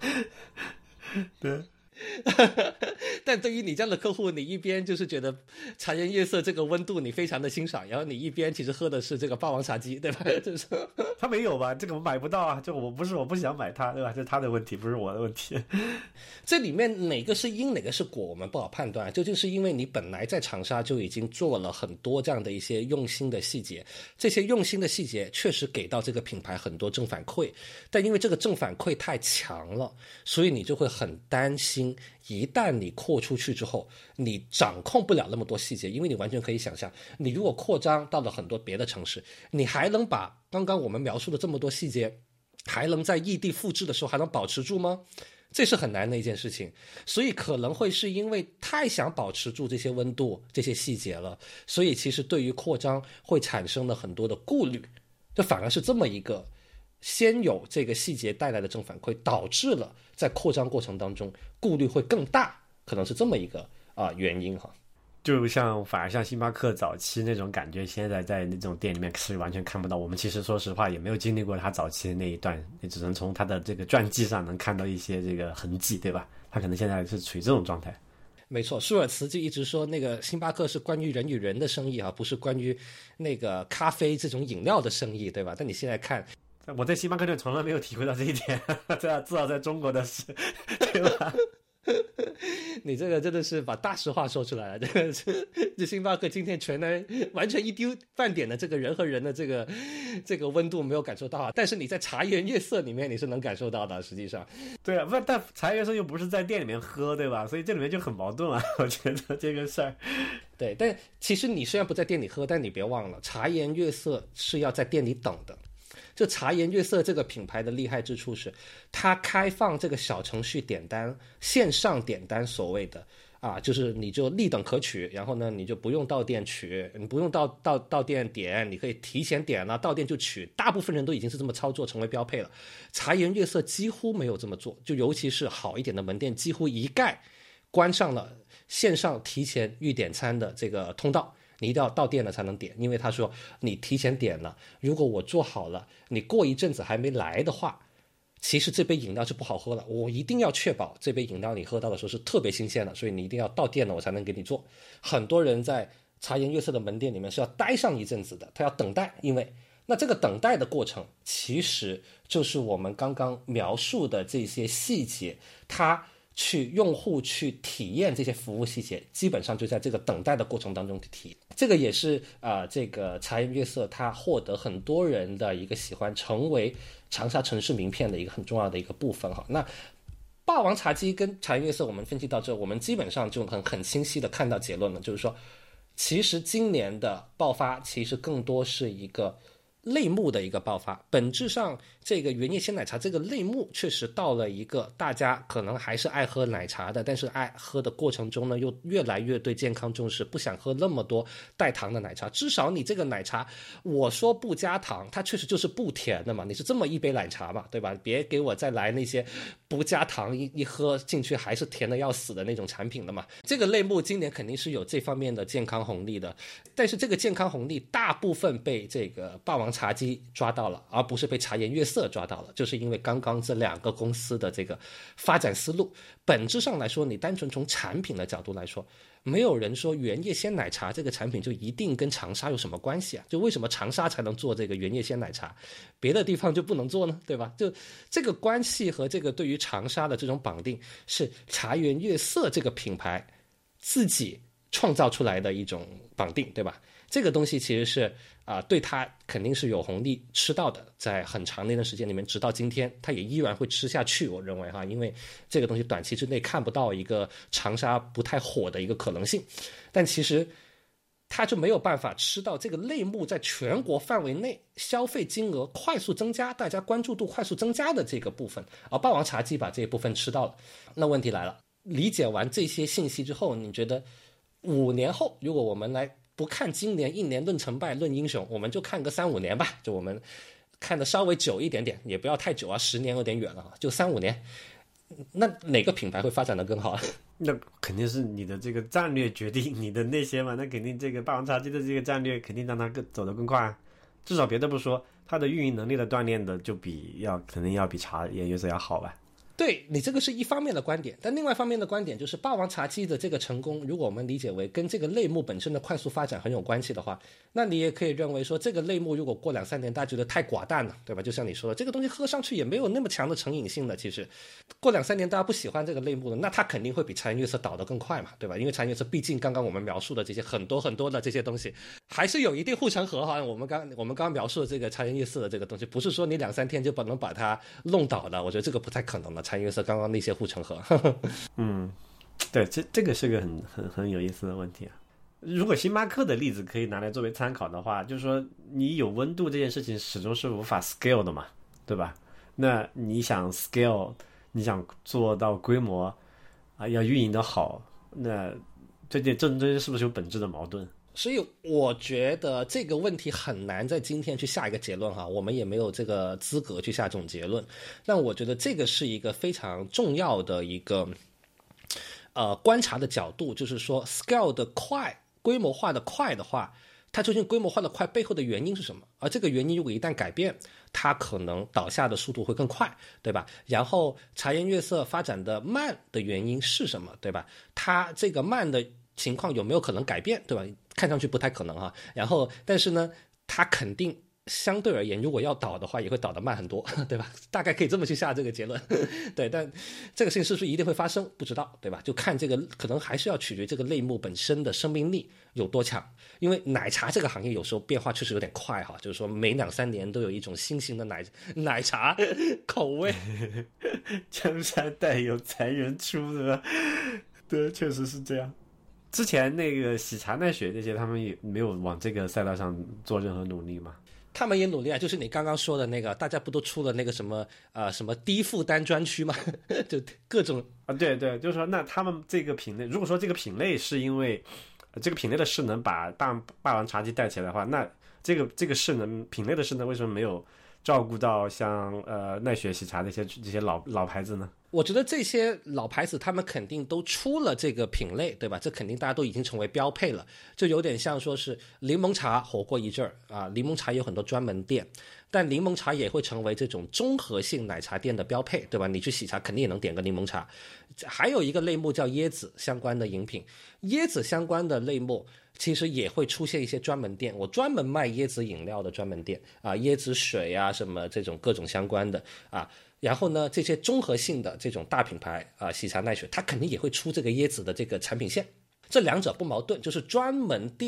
对。 但对于你这样的客户，你一边就是觉得茶颜悦色这个温度你非常的欣赏，然后你一边其实喝的是这个霸王茶姬，对吧？就是他没有吧？这个我买不到啊，这个我不想买它，对吧？这是他的问题，不是我的问题。 这里面哪个是因哪个是果，我们不好判断。究竟是因为你本来在长沙就已经做了很多这样的一些用心的细节，这些用心的细节确实给到这个品牌很多正反馈，但因为这个正反馈太强了，所以你就会很担心，一旦你扩出去之后，你掌控不了那么多细节。因为你完全可以想象，你如果扩张到了很多别的城市，你还能把刚刚我们描述的这么多细节还能在异地复制的时候还能保持住吗？这是很难的一件事情。所以可能会是因为太想保持住这些温度这些细节了，所以其实对于扩张会产生了很多的顾虑，这反而是这么一个先有这个细节带来的正反馈，导致了在扩张过程当中顾虑会更大，可能是这么一个原因哈。 就像反而像星巴克早期那种感觉，现在在那种店里面是完全看不到。我们其实说实话也没有经历过他早期的那一段，也只能从他的这个传记上能看到一些这个痕迹，对吧？他可能现在是处于这种状态。 没错，舒尔茨就一直说那个星巴克是关于人与人的生意啊，不是关于那个咖啡这种饮料的生意，对吧？但你现在看， 我在星巴克店从来没有体会到这一点，至少在中国的是，对吧？ 你这个真的是把大实话说出来了，这星巴克今天完全一丢半点的这个人和人的这个温度没有感受到，但是你在茶颜悦色里面你是能感受到的，实际上。 对啊，不，但茶颜悦色又不是在店里面喝，对吧？所以这里面就很矛盾啊，我觉得这个事儿。 对，但其实你虽然不在店里喝，但你别忘了，茶颜悦色是要在店里等的。就茶颜悦色这个品牌的厉害之处是，它开放这个小程序点单，线上点单，所谓的就是你就立等可取，然后呢，你就不用到店取，你不用到店点，你可以提前点了，到店就取。大部分人都已经是这么操作，成为标配了。茶颜悦色几乎没有这么做，就尤其是好一点的门店，几乎一概关上了线上提前预点餐的这个通道。你一定要到店了才能点，因为他说你提前点了，如果我做好了，你过一阵子还没来的话，其实这杯饮料就不好喝了。我一定要确保这杯饮料你喝到的时候是特别新鲜的，所以你一定要到店了我才能给你做。很多人在茶颜悦色的门店里面是要待上一阵子的，他要等待，因为那这个等待的过程其实就是我们刚刚描述的这些细节，它用户去体验这些服务细节，基本上就在这个等待的过程当中去体验。这个也是这个茶颜悦色它获得很多人的一个喜欢，成为长沙城市名片的一个很重要的一个部分哈。那霸王茶姬跟茶颜悦色，我们分析到这，我们基本上就很清晰的看到结论了，就是说，其实今年的爆发其实更多是一个类目的一个爆发，本质上这个原叶鲜奶茶这个类目确实到了一个大家可能还是爱喝奶茶的，但是爱喝的过程中呢，又越来越对健康重视，不想喝那么多带糖的奶茶。至少你这个奶茶，我说不加糖，它确实就是不甜的嘛，你是这么一杯奶茶嘛，对吧？别给我再来那些不加糖一喝进去还是甜的要死的那种产品了嘛。这个类目今年肯定是有这方面的健康红利的，但是这个健康红利大部分被这个霸王茶姬抓到了，而不是被茶颜悦色抓到了，就是因为刚刚这两个公司的这个发展思路，本质上来说，你单纯从产品的角度来说，没有人说原叶鲜奶茶这个产品就一定跟长沙有什么关系啊？就为什么长沙才能做这个原叶鲜奶茶，别的地方就不能做呢？对吧？就这个关系和这个对于长沙的这种绑定，是茶颜悦色这个品牌自己创造出来的一种绑定，对吧？这个东西其实是对它肯定是有红利吃到的，在很长的一段时间里面，直到今天，它也依然会吃下去。我认为因为这个东西短期之内看不到一个长沙不太火的一个可能性，但其实它就没有办法吃到这个类目在全国范围内消费金额快速增加，大家关注度快速增加的这个部分，而霸王茶姬把这一部分吃到了。那问题来了，理解完这些信息之后，你觉得5年后，如果我们来不看今年1年论成败论英雄，我们就看个3-5年吧，就我们看的稍微久一点点，也不要太久啊，10年有点远了，就3-5年，那哪个品牌会发展得更好？ 那肯定是你的这个战略决定你的那些嘛，那肯定这个霸王茶姬的这个战略肯定让它走得更快，至少别的不说，它的运营能力的锻炼的就肯定要比茶颜悦色要好吧。 对，你这个是一方面的观点，但另外一方面的观点就是霸王茶姬的这个成功，如果我们理解为跟这个类目本身的快速发展很有关系的话，那你也可以认为说，这个类目如果过2-3年大家觉得太寡淡了，对吧？就像你说的，这个东西喝上去也没有那么强的成瘾性的，其实过2-3年大家不喜欢这个类目了，那它肯定会比茶颜悦色倒得更快嘛，对吧？因为茶颜悦色毕竟刚刚我们描述的这些很多很多的这些东西还是有一定护城河，好像我们刚描述的这个茶颜悦色的这个东西，不是说你2-3天就能把它弄倒的，我觉得这个不太可能的。茶颜悦色刚刚那些护城河对，这个是个很有意思的问题啊。如果星巴克的例子可以拿来作为参考的话，就是说你有温度这件事情始终是无法 scale 的嘛，对吧？那你想 scale， 你想做到规模要运营的好，那这是不是有本质的矛盾？ 所以我觉得这个问题很难在今天去下一个结论我们也没有这个资格去下这种结论。但我觉得这个是一个非常重要的一个观察的角度，就是说 scale 的快，规模化的快的话，它究竟规模化的快背后的原因是什么？而这个原因如果一旦改变，它可能倒下的速度会更快，对吧？然后茶颜悦色发展的慢的原因是什么，对吧？它这个慢的情况有没有可能改变，对吧？看上去不太可能然后但是呢，它肯定相对而言，如果要倒的话，也会倒得慢很多，对吧？大概可以这么去下这个结论。对，但这个事情是不是一定会发生，不知道，对吧？就看这个，可能还是要取决于这个类目本身的生命力有多强。因为奶茶这个行业有时候变化确实有点快就是说每2-3年都有一种新型的奶茶口味。 江山代有才人出，对吧？对，确实是这样。之前那个喜茶奈雪这些，他们也没有往这个赛道上做任何努力嘛？ 他们也努力就是你刚刚说的那个，大家不都出了那个什么低负担专区吗？就各种对，就是说，那他们这个品类，如果说这个品类是因为这个品类的势能把霸王茶姬带起来的话，那这个势能品类的势能为什么没有照顾到像奈雪、喜茶这些老牌子呢？ 我觉得这些老牌子他们肯定都出了这个品类，对吧？这肯定大家都已经成为标配了，就有点像说是柠檬茶火过一阵儿柠檬茶有很多专门店，但柠檬茶也会成为这种综合性奶茶店的标配，对吧？你去喜茶肯定也能点个柠檬茶。还有一个类目叫椰子相关的饮品，椰子相关的类目其实也会出现一些专门店，我专门卖椰子饮料的专门店椰子水什么这种各种相关的然后呢，这些综合性的这种大品牌喜茶奈雪，它肯定也会出这个椰子的这个产品线。这两者不矛盾，就是专门店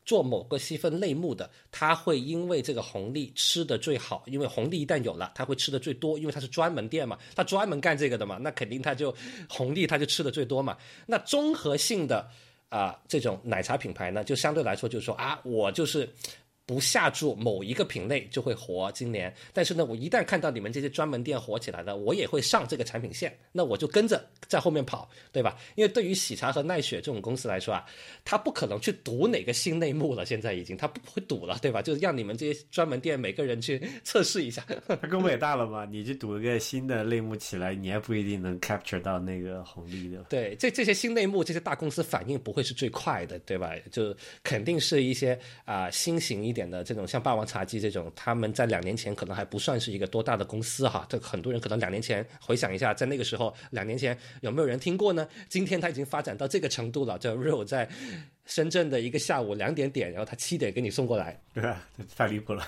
做某个细分类目的，他会因为这个红利吃得最好，因为红利一旦有了，他会吃得最多，因为他是专门店嘛，他专门干这个的嘛，那肯定他就红利他就吃得最多嘛。那综合性的这种奶茶品牌呢，就相对来说就是说我就是不下注某一个品类就会活今年，但是呢，我一旦看到你们这些专门店火起来了，我也会上这个产品线，那我就跟着在后面跑，对吧？因为对于喜茶和奈雪这种公司来说他不可能去赌哪个新类目了，现在已经他不会赌了，对吧？就是让你们这些专门店每个人去测试一下。 他更伟大了嘛？你去赌一个新的类目起来，你还不一定能 capture 到那个红利的。 对，这些新类目，这些大公司反应不会是最快的，对吧？就肯定是一些新型一点的这种，像霸王茶姬这种，他们在2年前可能还不算是一个多大的公司哈。这很多人可能2年前回想一下，在那个时候2年前有没有人听过呢？今天他已经发展到这个程度了，这 Real 在深圳的一个下午2点点，然后他7点给你送过来， 对吧？太离谱了。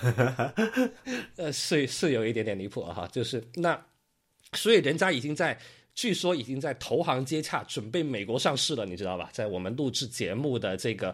是有一点点离谱哈，就是那，所以人家据说已经在投行接洽，准备美国上市了，你知道吧？在我们录制节目的这个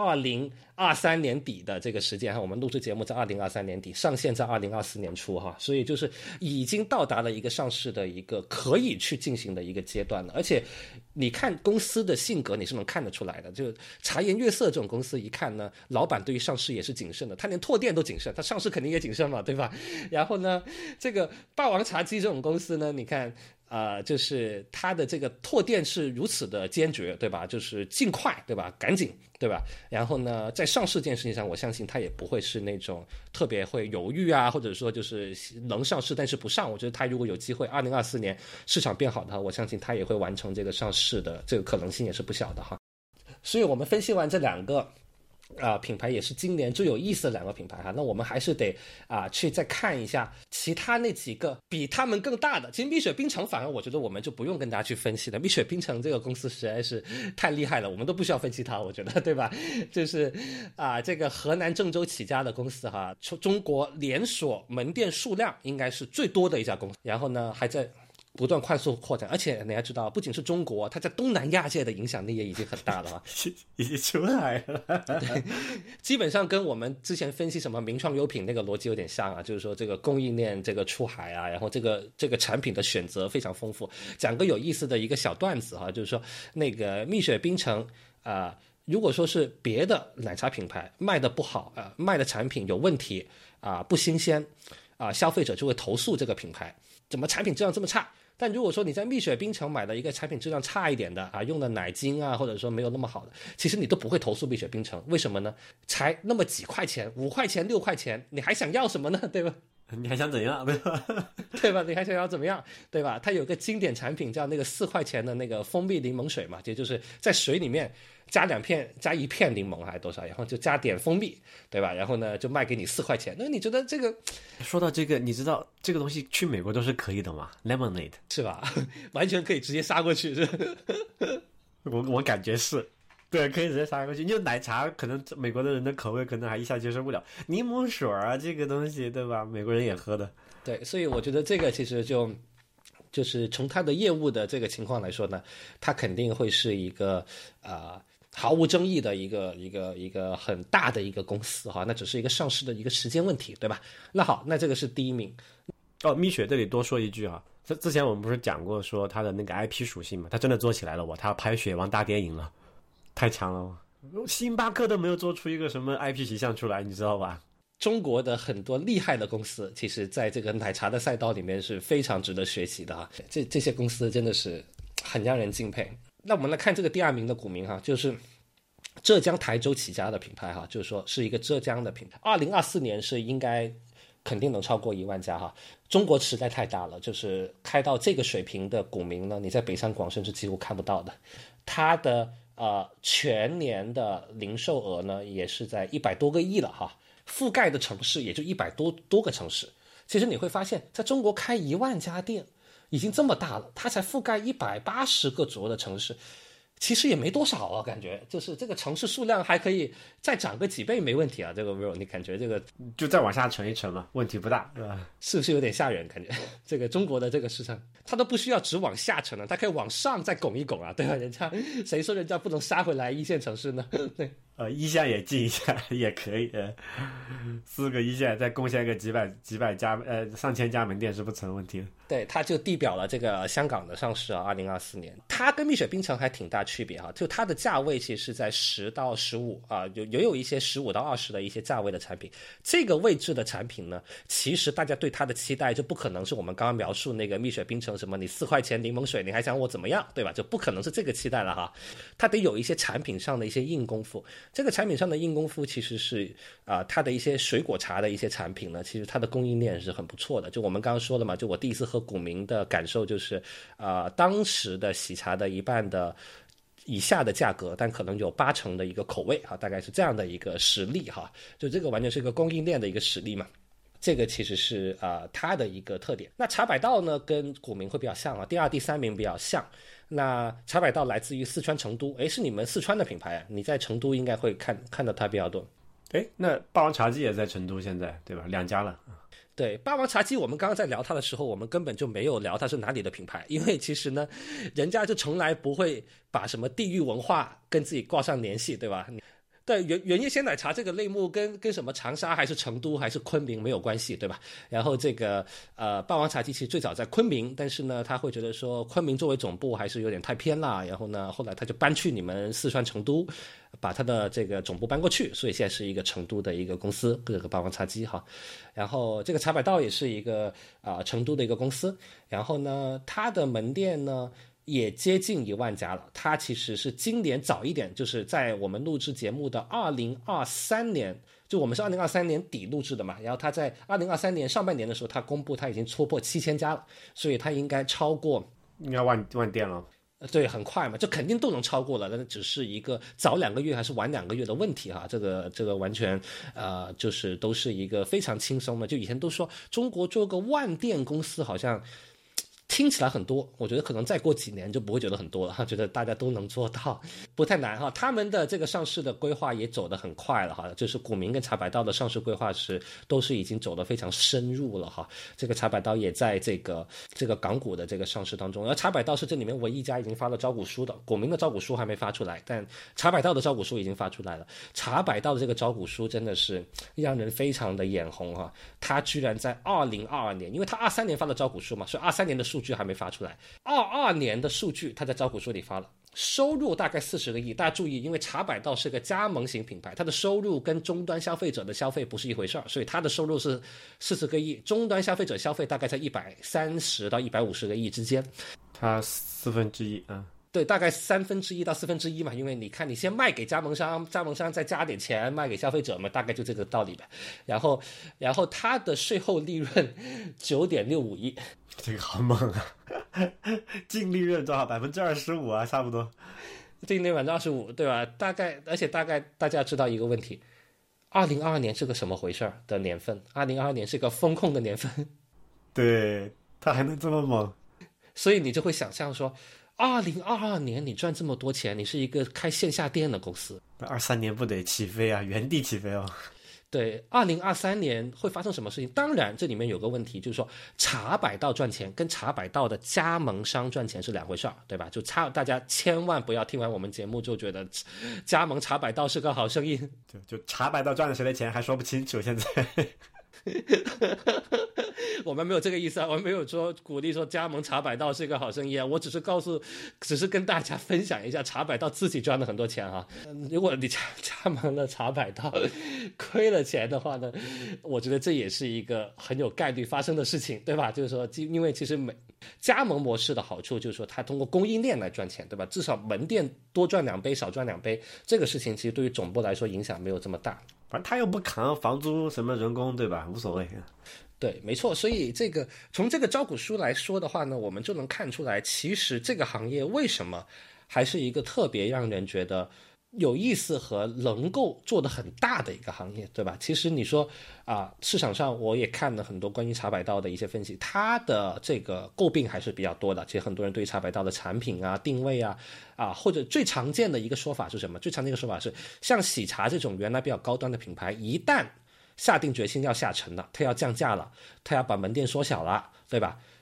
2023年底的这个时间哈，我们录制节目在2023年底，上线在2024年初哈，所以就是已经到达了一个上市的一个可以去进行的一个阶段了。而且你看公司的性格，你是能看得出来的。就茶颜悦色这种公司，一看呢，老板对于上市也是谨慎的，他连拓店都谨慎，他上市肯定也谨慎嘛，对吧？然后呢，这个霸王茶姬这种公司呢，你看。就是它的这个拓店是如此的坚决，对吧？就是尽快，对吧？赶紧，对吧？然后呢，在上市这件事情上，我相信它也不会是那种特别会犹豫或者说就是能上市但是不上。我觉得它如果有机会，2024年市场变好的话，我相信它也会完成这个上市的这个可能性也是不小的哈。所以我们分析完这2个。品牌也是今年最有意思的2个品牌哈，那我们还是得去再看一下其他那几个比他们更大的。其实蜜雪冰城反而我觉得我们就不用跟大家去分析了，蜜雪冰城这个公司实在是太厉害了，我们都不需要分析它，我觉得对吧？就是这个河南郑州起家的公司哈，中国连锁门店数量应该是最多的一家公司，然后呢还在不断快速扩展，而且你还知道，不仅是中国，它在东南亚界的影响力也已经很大了嘛， 已经出来了。 对，基本上跟我们之前分析什么名创优品那个逻辑有点像就是说这个供应链这个出海然后这个产品的选择非常丰富。讲个有意思的一个小段子就是说那个蜜雪冰城如果说是别的奶茶品牌卖的不好卖的产品有问题不新鲜消费者就会投诉这个品牌，怎么产品质量这么差？但如果说你在蜜雪冰城买了一个产品质量差一点的用的奶精或者说没有那么好的，其实你都不会投诉蜜雪冰城。为什么呢？才那么几块钱，5块钱6块钱，你还想要什么呢？对吧？ 你还想怎样？对吧？ 对吧？你还想要怎么样？对吧？它有个经典产品叫那个4块钱的那个蜂蜜柠檬水嘛，也就是在水里面加1片柠檬还是多少，然后就加点蜂蜜，对吧？然后呢就卖给你4块钱。那你觉得这个？ 说到这个，你知道这个东西去美国都是可以的吗 ？Lemonade 是吧？完全可以直接杀过去，是吧？ 我感觉是。对，可以直接杀过去。因为奶茶可能美国的人的口味可能还一下接受不了，柠檬水这个东西，对吧？美国人也喝的。 对，所以我觉得这个其实就是从它的业务的这个情况来说呢，它肯定会是一个毫无争议的一个很大的一个公司哈，那只是一个上市的一个时间问题，对吧？那好，那这个是第1名。 蜜雪这里多说一句之前我们不是讲过说它的那个 IP 属性嘛，它真的做起来了，它拍雪王大电影了。太强了，星巴克都没有做出一个什么 IP 形象出来，你知道吧？ 中国的很多厉害的公司，其实在这个奶茶的赛道里面是非常值得学习的这些公司真的是很让人敬佩。那我们来看这个第2名的股民就是浙江台州起家的品牌就是说是一个浙江的品牌，2024年是应该肯定能超过1万家中国实在太大了，就是开到这个水平的股民呢，你在北上广深是几乎看不到的。它的全年的零售额呢也是在100多个亿了覆盖的城市也就100多个城市。其实你会发现在中国开1万家店已经这么大了，它才覆盖180个左右的城市，其实也没多少感觉就是这个城市数量还可以再涨个几倍没问题这个 Will 你感觉这个就再往下乘一乘嘛，问题不大，对吧？ 是不是有点吓人？感觉这个中国的这个市场它都不需要只往下沉了，它可以往上再拱一拱对吧？人家谁说人家不能杀回来1线城市呢？对， 一线也进一下也可以，4个一线再贡献个几百家上千家门店是不成问题的。 对，它就地表了这个香港的上市啊，2024年，它跟蜜雪冰城还挺大区别哈，就它的价位其实是在10到15啊，有一些15到20的一些价位的产品。这个位置的产品呢，其实大家对它的期待就不可能是我们刚刚描述那个蜜雪冰城什么你4块钱柠檬水你还想我怎么样，对吧？就不可能是这个期待了哈。它得有一些产品上的一些硬功夫。这个产品上的硬功夫其实是它的一些水果茶的一些产品呢，其实它的供应链是很不错的。就我们刚刚说了嘛，就我第一次喝古茗的感受就是当时的喜茶的一半的以下的价格，但可能有80%的一个口味啊，大概是这样的一个实力哈。就这个完全是一个供应链的一个实力嘛。这个其实是它的一个特点。那茶百道呢，跟古茗会比较像啊，第2、第3名比较像。那茶百道来自于四川成都，诶，是你们四川的品牌啊？你在成都应该会看到它比较多。 诶，那霸王茶姬也在成都现在对吧？2家了。 对，霸王茶姬我们刚刚在聊它的时候，我们根本就没有聊它是哪里的品牌，因为其实呢，人家就从来不会把什么地域文化跟自己挂上联系，对吧？对，原叶鲜奶茶这个类目跟什么长沙还是成都还是昆明没有关系，对吧？然后这个霸王茶姬其实最早在昆明，但是呢他会觉得说昆明作为总部还是有点太偏了，然后呢后来他就搬去你们四川成都，把他的这个总部搬过去，所以现在是一个成都的一个公司，这个霸王茶姬哈。然后这个茶百道也是一个成都的一个公司，然后呢它的门店呢也接近1万家了。它其实是今年早一点，就是在我们录制节目的2023年，就我们是2023年底录制的嘛，然后它在2023年上半年的时候，它公布它已经戳破7000家了，所以它应该超过， 应该万店了。 对，很快嘛，就肯定都能超过了，但是只是一个早2个月还是晚2个月的问题哈。这个完全就是都是一个非常轻松的。就以前都说中国做个万店公司好像听起来很多，我觉得可能再过几年就不会觉得很多了哈，觉得大家都能做到，不太难哈。他们的这个上市的规划也走得很快了哈，就是古茗跟茶百道的上市规划都是已经走得非常深入了哈。这个茶百道也在这个港股的这个上市当中，而茶百道是这里面唯一一家已经发了招股书的，古茗的招股书还没发出来，但茶百道的招股书已经发出来了。茶百道的这个招股书真的是让人非常的眼红哈，他居然在2022年，因为他23年发了招股书嘛，所以23年的数据还没发出来，22年的数据他在招股书里发了，收入大概40个亿。大家注意，因为茶百道是个加盟型品牌，它的收入跟终端消费者的消费不是一回事儿，所以它的收入是40个亿，终端消费者消费大概在130到150个亿之间， 它1/4啊。 对，大概1/3到1/4嘛，因为你看，你先卖给加盟商，加盟商再加点钱卖给消费者嘛，大概就这个道理呗。然后它的税后利润9.65亿， 这个好猛啊！净利润多少？25%啊，差不多。 净利润25%，对吧？而且大概大家知道一个问题，2022年是个什么回事的年份？2022年是个风控的年份， 对，它还能这么猛， 所以你就会想象说。2022年你赚这么多钱，你是一个开线下店的公司 ，23年不得起飞啊，原地起飞哦。 对，2023年会发生什么事情？当然，这里面有个问题，就是说茶百道赚钱跟茶百道的加盟商赚钱是2回事儿，对吧？大家千万不要听完我们节目就觉得加盟茶百道是个好生意， 就茶百道赚了谁的钱还说不清楚，现在。 我们没有这个意思啊，我们没有说鼓励说加盟茶百道是一个好生意啊，我只是跟大家分享一下茶百道自己赚了很多钱啊。如果你加盟了茶百道亏了钱的话呢，我觉得这也是一个很有概率发生的事情，对吧？就是说，因为其实加盟模式的好处就是说，它通过供应链来赚钱，对吧？至少门店多赚2杯，少赚2杯，这个事情其实对于总部来说影响没有这么大。 反正他又不扛房租什么人工，对吧？无所谓。 对，没错，所以从这个招股书来说的话呢，我们就能看出来，其实这个行业为什么还是一个特别让人觉得有意思和能够做得很大的一个行业，对吧？其实你说市场上我也看了很多关于茶百道的一些分析，它的这个诟病还是比较多的。其实很多人对茶百道的产品啊、定位或者最常见的一个说法是什么？最常见的说法是，像喜茶这种原来比较高端的品牌，一旦下定决心要下沉了，它要降价了，它要把门店缩小了，对吧？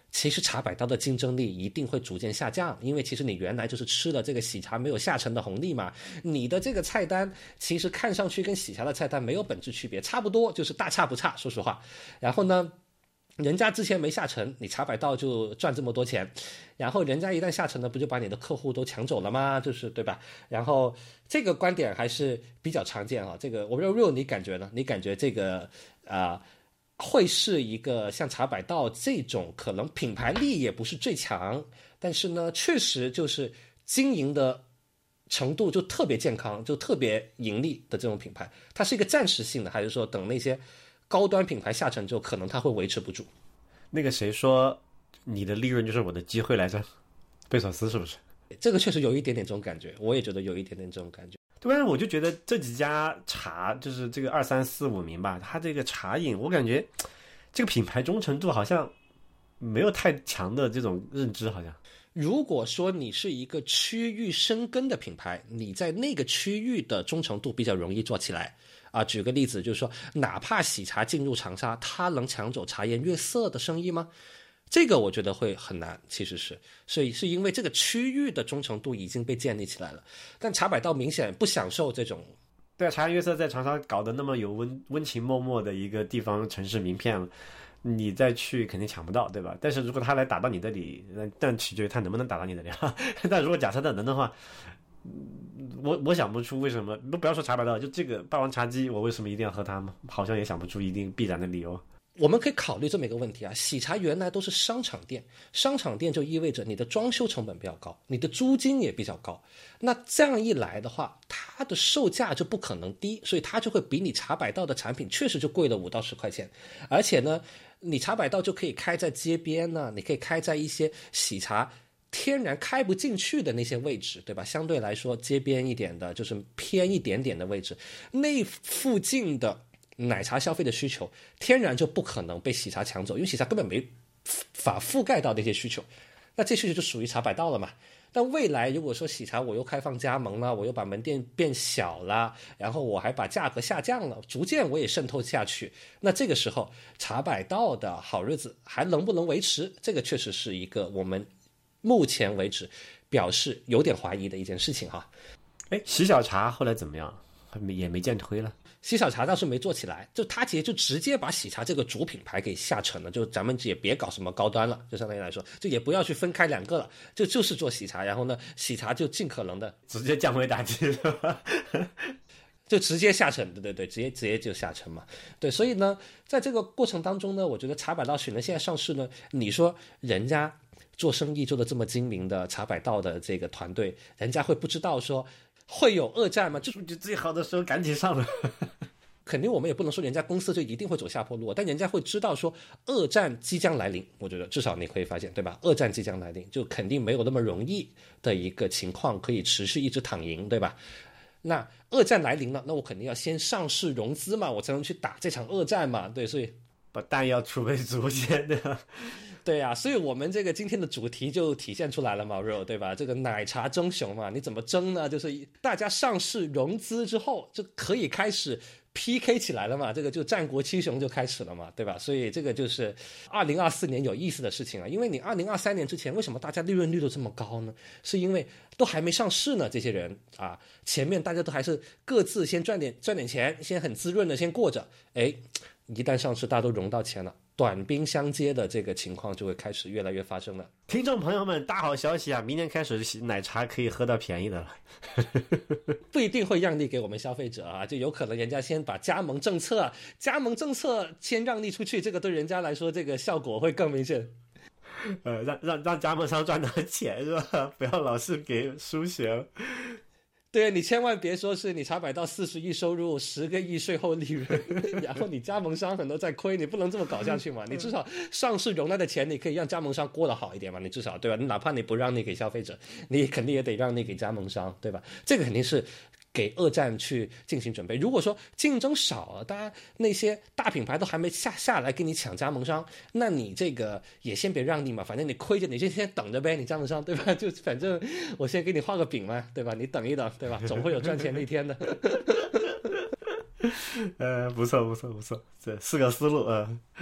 其实茶百道的竞争力一定会逐渐下降，因为其实你原来就是吃了这个喜茶没有下沉的红利嘛，你的这个菜单其实看上去跟喜茶的菜单没有本质区别，差不多，就是大差不差，说实话。然后呢，人家之前没下沉，你茶百道就赚这么多钱，然后人家一旦下沉了，不就把你的客户都抢走了吗？就是对吧？然后这个观点还是比较常见啊。这个我不知道Rio你感觉呢？你感觉这个会是一个像茶百道这种可能品牌力也不是最强，但是呢，确实就是经营的程度就特别健康，就特别盈利的这种品牌，它是一个暂时性的，还是说等那些高端品牌下沉之后，可能它会维持不住？ 那个谁说你的利润就是我的机会来着？贝索斯是不是？ 这个确实有一点点这种感觉，我也觉得有一点点这种感觉。 对，但是我就觉得这几家茶，就是这个2、3、4、5名吧，它这个茶饮，我感觉这个品牌忠诚度好像没有太强的这种认知，好像。 如果说你是一个区域深耕的品牌，你在那个区域的忠诚度比较容易做起来啊。举个例子，就是说，哪怕喜茶进入长沙，它能抢走茶颜悦色的生意吗？这个我觉得会很难，其实所以是因为这个区域的忠诚度已经被建立起来了，但茶百道明显不享受这种。 对啊，茶颜悦色在长沙搞得那么有温情脉脉的一个地方城市名片了，你再去肯定抢不到，对吧？但是如果他来打到你这里，但取决于他能不能打到你这里。但如果假设他能的话，我想不出为什么，不要说茶百道，就这个霸王茶姬，我为什么一定要喝它吗？好像也想不出一定必然的理由。 我们可以考虑这么一个问题啊，喜茶原来都是商场店，商场店就意味着你的装修成本比较高，你的租金也比较高，那这样一来的话，它的售价就不可能低，所以它就会比你茶百道的产品确实就贵了5到10块钱，而且呢，你茶百道就可以开在街边呢，你可以开在一些喜茶天然开不进去的那些位置，对吧？相对来说街边一点的，就是偏一点点的位置，那附近的奶茶消费的需求天然就不可能被喜茶抢走，因为喜茶根本没法覆盖到那些需求，那这需求就属于茶百道了嘛。但未来如果说喜茶我又开放加盟了，我又把门店变小了，然后我还把价格下降了，逐渐我也渗透下去，那这个时候茶百道的好日子还能不能维持，这个确实是一个我们目前为止表示有点怀疑的一件事情哈。 喜小茶后来怎么样？也没见推了。 喜小茶倒是没做起来，就他其实就直接把喜茶这个主品牌给下沉了，就咱们也别搞什么高端了，就相当于来说，就也不要去分开2个了，就是做喜茶，然后呢，喜茶就尽可能的直接降维打击，是吧？ 就直接下沉，对，直接就下沉嘛。对，所以呢，在这个过程当中呢，我觉得茶百道选择现在上市呢，你说人家做生意做的这么精明的茶百道的这个团队，人家会不知道说会有恶战吗？就数据最好的时候赶紧上了。 肯定我们也不能说人家公司就一定会走下坡路，但人家会知道说恶战即将来临。我觉得至少你可以发现，对吧？恶战即将来临，就肯定没有那么容易的一个情况可以持续一直躺赢，对吧？那恶战来临了，那我肯定要先上市融资嘛，我才能去打这场恶战嘛，对，所以把弹药储备足先，对吧？ 对呀，所以我们这个今天的主题就体现出来了嘛，Rio，对吧？这个奶茶争雄嘛，你怎么争呢？就是大家上市融资之后就可以开始 PK 起来了嘛，这个就战国七雄就开始了嘛，对吧？所以这个就是2024年有意思的事情啊，因为你2023年之前为什么大家利润率都这么高呢？是因为都还没上市呢，这些人啊，前面大家都还是各自先赚点钱，先很滋润的先过着，哎，一旦上市，大家都融到钱了，短兵相接的这个情况就会开始越来越发生了。 听众朋友们，大好消息啊！明年开始奶茶可以喝到便宜的了。 不一定会让利给我们消费者啊，就有可能人家先把加盟政策先让利出去，这个对人家来说这个效果会更明显。 让加盟商赚到钱是吧？不要老是给输血。 对，你千万别说是你茶百道40亿收入，10个亿税后利润，然后你加盟商很多在亏，你不能这么搞下去嘛。你至少上市融来的钱，你可以让加盟商过得好一点嘛。你至少对吧？你哪怕你不让利给消费者，你肯定也得让利给加盟商，对吧？这个肯定是给恶战去进行准备。如果说竞争少了，大家那些大品牌都还没下来给你抢加盟商，那你这个也先别让利嘛，反正你亏着，你就先等着呗，你加盟商对吧？就反正我先给你画个饼嘛，对吧？你等一等，对吧？总会有赚钱那一天的。 不错，这是个思路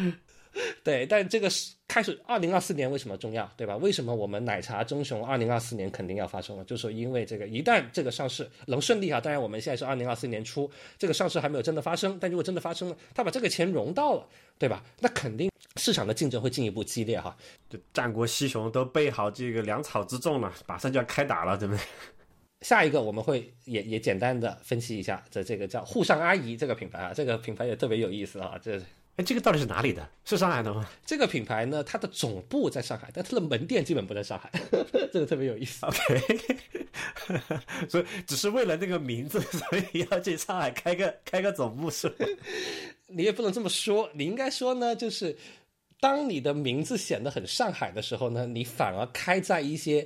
对，但这个是开始2024年为什么重要，对吧？为什么我们奶茶棕熊2024年肯定要发生了？就是因为这个一旦这个上市能顺利啊，当然我们现在是2024年初，这个上市还没有真的发生，但如果真的发生了，他把这个钱融到了，对吧？那肯定市场的竞争会进一步激烈哈。 就战国七雄都备好这个粮草之众了，马上就要开打了，对不对？ 下一个我们会也简单的分析一下这个叫沪上阿姨这个品牌啊，这个品牌也特别有意思啊。 这个到底是哪里的？是上海的吗？ 这个品牌呢，它的总部在上海，但它的门店基本不在上海，这个特别有意思。 OK， 所以只是为了那个名字，所以要去上海开个总部是吗？ 你也不能这么说，你应该说呢，就是当你的名字显得很上海的时候呢，你反而开在一些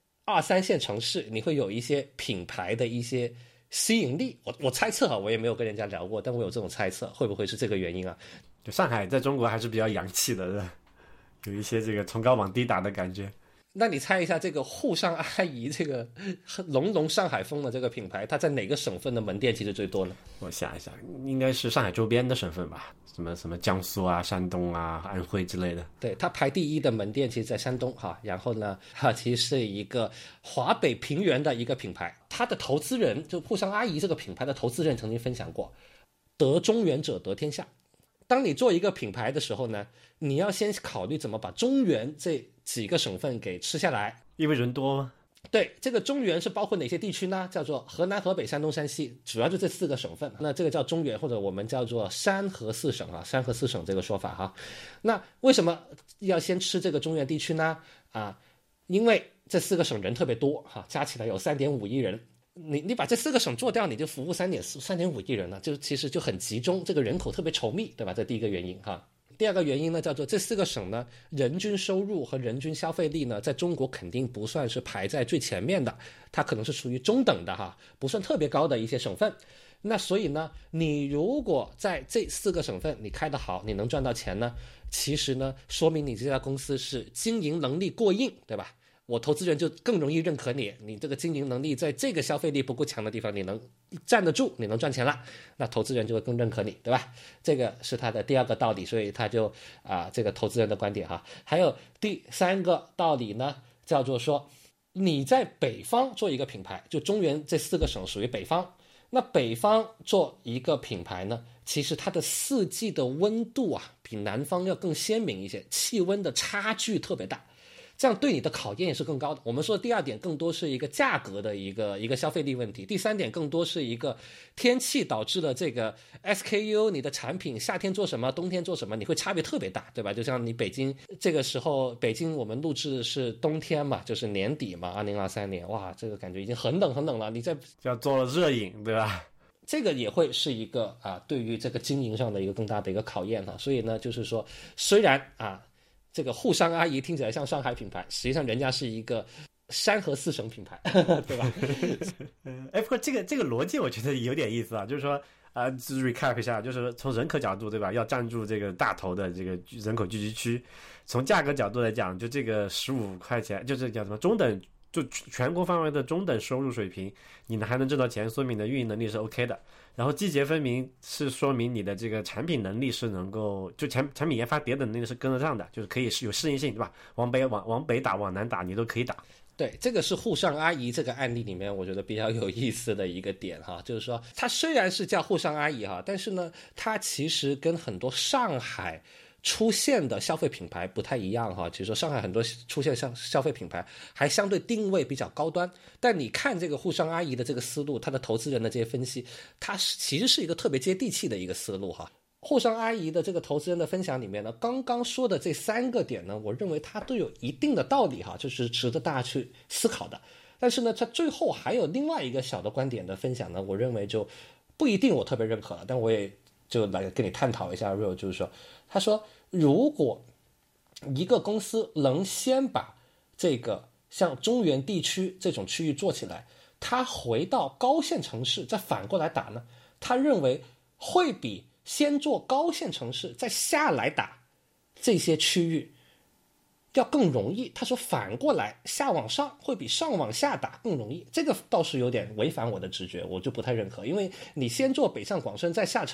2、3线城市，你会有一些品牌的一些吸引力。我猜测啊，我也没有跟人家聊过，但我有这种猜测，会不会是这个原因啊？ 就上海在中国还是比较洋气的，是吧？有一些这个从高往低打的感觉。 那你猜一下，这个沪上阿姨这个浓浓上海风的这个品牌，它在哪个省份的门店其实最多呢？ 我想一想，应该是上海周边的省份吧，什么江苏啊、山东啊、安徽之类的。 对，它排第1的门店其实在山东哈，然后呢，其实是一个华北平原的一个品牌，它的投资人就沪上阿姨这个品牌的投资人曾经分享过，得中原者得天下。当你做一个品牌的时候呢，你要先考虑怎么把中原这几个省份给吃下来。 因为人多吗？ 对，这个中原是包括哪些地区呢？叫做河南、河北、山东、山西，主要就这4个省份。那这个叫中原，或者我们叫做山河4省啊，山河4省这个说法哈。那为什么要先吃这个中原地区呢？因为这4个省人特别多哈，加起来有3.5亿人。你把这4个省做掉，你就服务3.5亿人了，就其实就很集中，这个人口特别稠密，对吧？这第一个原因哈。第二个原因呢，叫做这4个省呢，人均收入和人均消费力呢，在中国肯定不算是排在最前面的，它可能是属于中等的哈，不算特别高的一些省份。那所以呢，你如果在这4个省份你开得好，你能赚到钱呢，其实呢，说明你这家公司是经营能力过硬，对吧？我投资人就更容易认可你，你这个经营能力在这个消费力不够强的地方你能站得住，你能赚钱了，那投资人就会更认可你，对吧？这个是他的第2个道理，所以他就这个投资人的观点哈。还有第3个道理呢，叫做说你在北方做一个品牌，就中原这4个省属于北方，那北方做一个品牌呢，其实它的4季的温度比南方要更鲜明一些，气温的差距特别大，这样对你的考验也是更高的。我们说的第2点更多是一个价格的一个消费力问题，第3点更多是一个天气导致的这个 SKU， 你的产品夏天做什么冬天做什么，你会差别特别大，对吧？就像你北京这个时候，北京我们录制是冬天嘛，就是年底嘛，2023年，哇，这个感觉已经很冷很冷了，你在要做了热饮，对吧？ 这个也会是一个对于这个经营上的一个更大的一个考验哈。所以呢，就是说虽然这个沪上阿姨听起来像上海品牌，实际上人家是一个山河4省品牌，对吧？ 不过这个逻辑我觉得有点意思啊，就是说recap 一下，就是从人口角度，对吧？要占住这个大头的这个人口聚集区，从价格角度来讲，就这个15块钱，就是叫什么中等，就全国范围的中等收入水平，你还能挣到钱，说明你的运营能力是 OK 的。然后季节分明是说明你的这个产品能力是能够，就产品研发迭等能力是跟得上的，就是可以是有适应性，对吧？往北打，往南打，你都可以打。 对，这个是沪上阿姨这个案例里面我觉得比较有意思的一个点哈，就是说它虽然是叫沪上阿姨哈，但是呢，它其实跟很多上海出现的消费品牌不太一样哈。其实说上海很多出现消费品牌还相对定位比较高端，但你看这个沪上阿姨的这个思路，它的投资人的这些分析，它其实是一个特别接地气的一个思路哈。沪上阿姨的这个投资人的分享里面呢，刚刚说的这3个点呢，我认为它都有一定的道理哈，就是值得大家去思考的。但是呢，它最后还有另外一个小的观点的分享呢，我认为就不一定我特别认可了，但我也就来跟你探讨一下。就是说，他说如果一个公司能先把这个像中原地区这种区域做起来，他回到高线城市再反过来打呢，他认为会比先做高线城市再下来打这些区域要更容易。他说反过来下往上会比上往下打更容易，这个倒是有点违反我的直觉，我就不太认可。因为你先做北上广深再下沉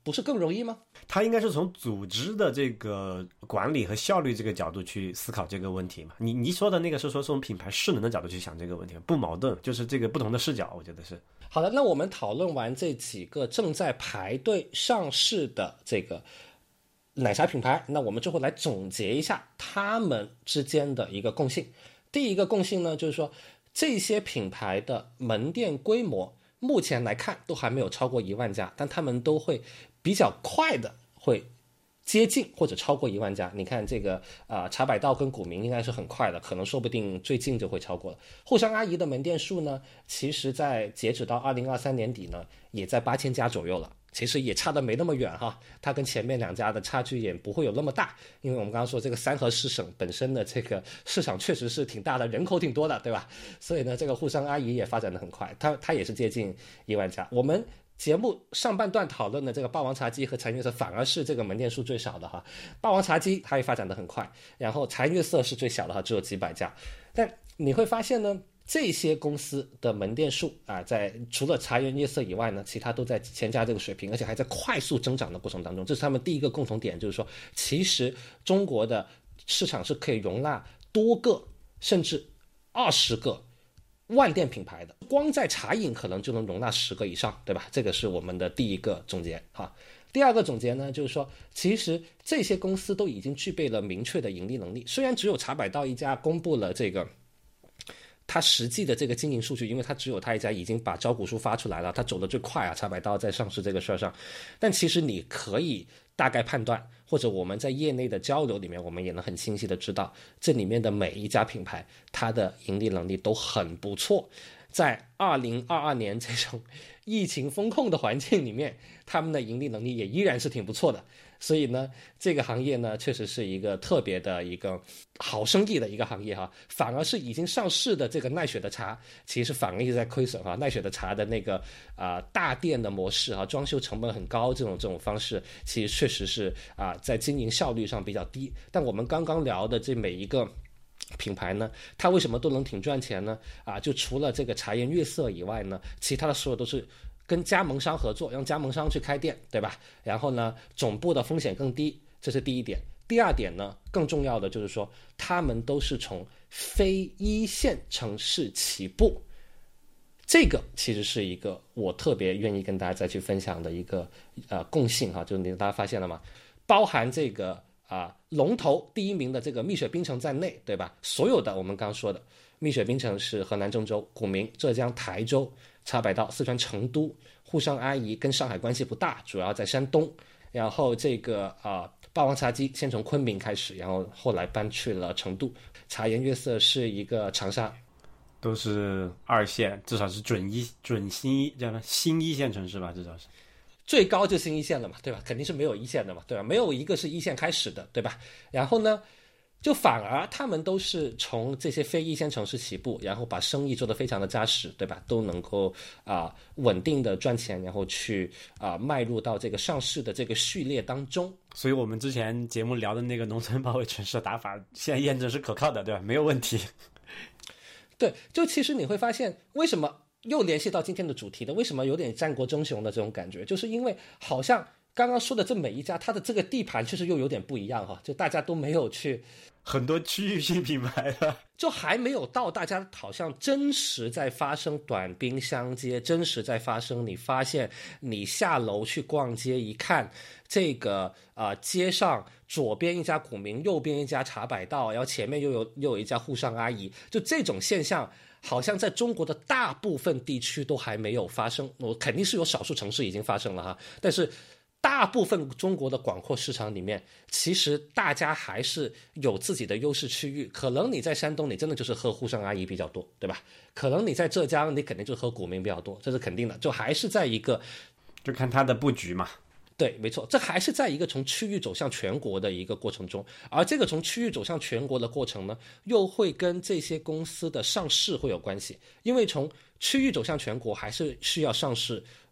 不是更容易吗？ 他应该是从组织的这个管理和效率这个角度去思考这个问题嘛。你说的那个是说从品牌势能的角度去想这个问题，不矛盾，就是这个不同的视角，我觉得是。 好的，那我们讨论完这几个正在排队上市的这个奶茶品牌，那我们最后来总结一下他们之间的一个共性。第一个共性呢，就是说这些品牌的门店规模目前来看都还没有超过1万家，但他们都会比较快的会接近或者超过1万家。你看这个茶百道跟古茗应该是很快的，可能说不定最近就会超过了。沪上阿姨的门店数呢，其实在截止到2023年底呢，也在8000家左右了。其实也差得没那么远哈，它跟前面2家的差距也不会有那么大，因为我们刚刚说这个三河四省本身的这个市场确实是挺大的，人口挺多的，对吧？所以呢，这个沪上阿姨也发展得很快，它也是接近1万家。我们节目上半段讨论的这个霸王茶姬和茶颜悦色反而是这个门店数最少的哈，霸王茶姬它也发展得很快，然后茶颜悦色是最小的哈，只有几百家。但你会发现呢，这些公司的门店数在除了茶颜悦色以外呢，其他都在1000家这个水平，而且还在快速增长的过程当中。这是他们第一个共同点，就是说，其实中国的市场是可以容纳多个甚至20个万店品牌的，光在茶饮可能就能容纳10个以上，对吧？这个是我们的第一个总结哈。第二个总结呢，就是说，其实这些公司都已经具备了明确的盈利能力。虽然只有茶百道一家公布了这个它实际的这个经营数据，因为它只有它一家已经把招股书发出来了，它走得最快茶百道在上市这个事儿上。但其实你可以大概判断，或者我们在业内的交流里面，我们也能很清晰的知道，这里面的每一家品牌，它的盈利能力都很不错。在2022年这种疫情风控的环境里面，他们的盈利能力也依然是挺不错的。所以呢，这个行业呢，确实是一个特别的一个好生意的一个行业哈。反而是已经上市的这个奈雪的茶，其实反而一直在亏损哈。奈雪的茶的那个大店的模式装修成本很高，这种方式，其实确实是在经营效率上比较低。但我们刚刚聊的这每一个品牌呢，它为什么都能挺赚钱呢？就除了这个茶颜悦色以外呢，其他的所有都是跟加盟商合作，让加盟商去开店，对吧？然后呢，总部的风险更低，这是第一点。第二点呢，更重要的就是说，他们都是从非一线城市起步。这个其实是一个我特别愿意跟大家再去分享的一个共性哈，就是大家发现了吗？包含这个龙头第一名的这个蜜雪冰城在内，对吧？所有的我们刚刚说的，蜜雪冰城是河南郑州，古茗浙江台州，茶百道四川成都，沪上阿姨跟上海关系不大，主要在山东。然后这个霸王茶姬先从昆明开始，然后后来搬去了成都。茶颜悦色是一个长沙， 都是2线，至少是准新一，叫新一线城市吧，至少是。 最高就新一线了嘛，对吧？肯定是没有一线的嘛，对吧？没有一个是一线开始的，对吧？然后呢，就反而他们都是从这些非一线城市起步，然后把生意做得非常的扎实，对吧？都能够稳定的赚钱，然后去迈入到这个上市的这个序列当中。 所以我们之前节目聊的那个农村包围城市的打法，现在验证是可靠的，对吧？没有问题。 对，就其实你会发现，为什么又联系到今天的主题的，为什么有点战国争雄的这种感觉，就是因为好像刚刚说的这每一家，它的这个地盘确实又有点不一样哈，就大家都没有去很多区域性品牌了， 就还没有到大家好像真实在发生短兵相接，真实在发生。你发现你下楼去逛街一看，这个街上左边一家古茗，右边一家茶百道，然后前面又有一家沪上阿姨，就这种现象。好像在中国的大部分地区都还没有发生，我肯定是有少数城市已经发生了哈，但是大部分中国的广阔市场里面，其实大家还是有自己的优势区域。可能你在山东，你真的就是喝沪上阿姨比较多，对吧？可能你在浙江，你肯定就是喝古茗比较多，这是肯定的。就还是在一个， 就看它的布局嘛。 对，没错，这还是在一个从区域走向全国的一个过程中，而这个从区域走向全国的过程呢，又会跟这些公司的上市会有关系，因为从区域走向全国还是需要上市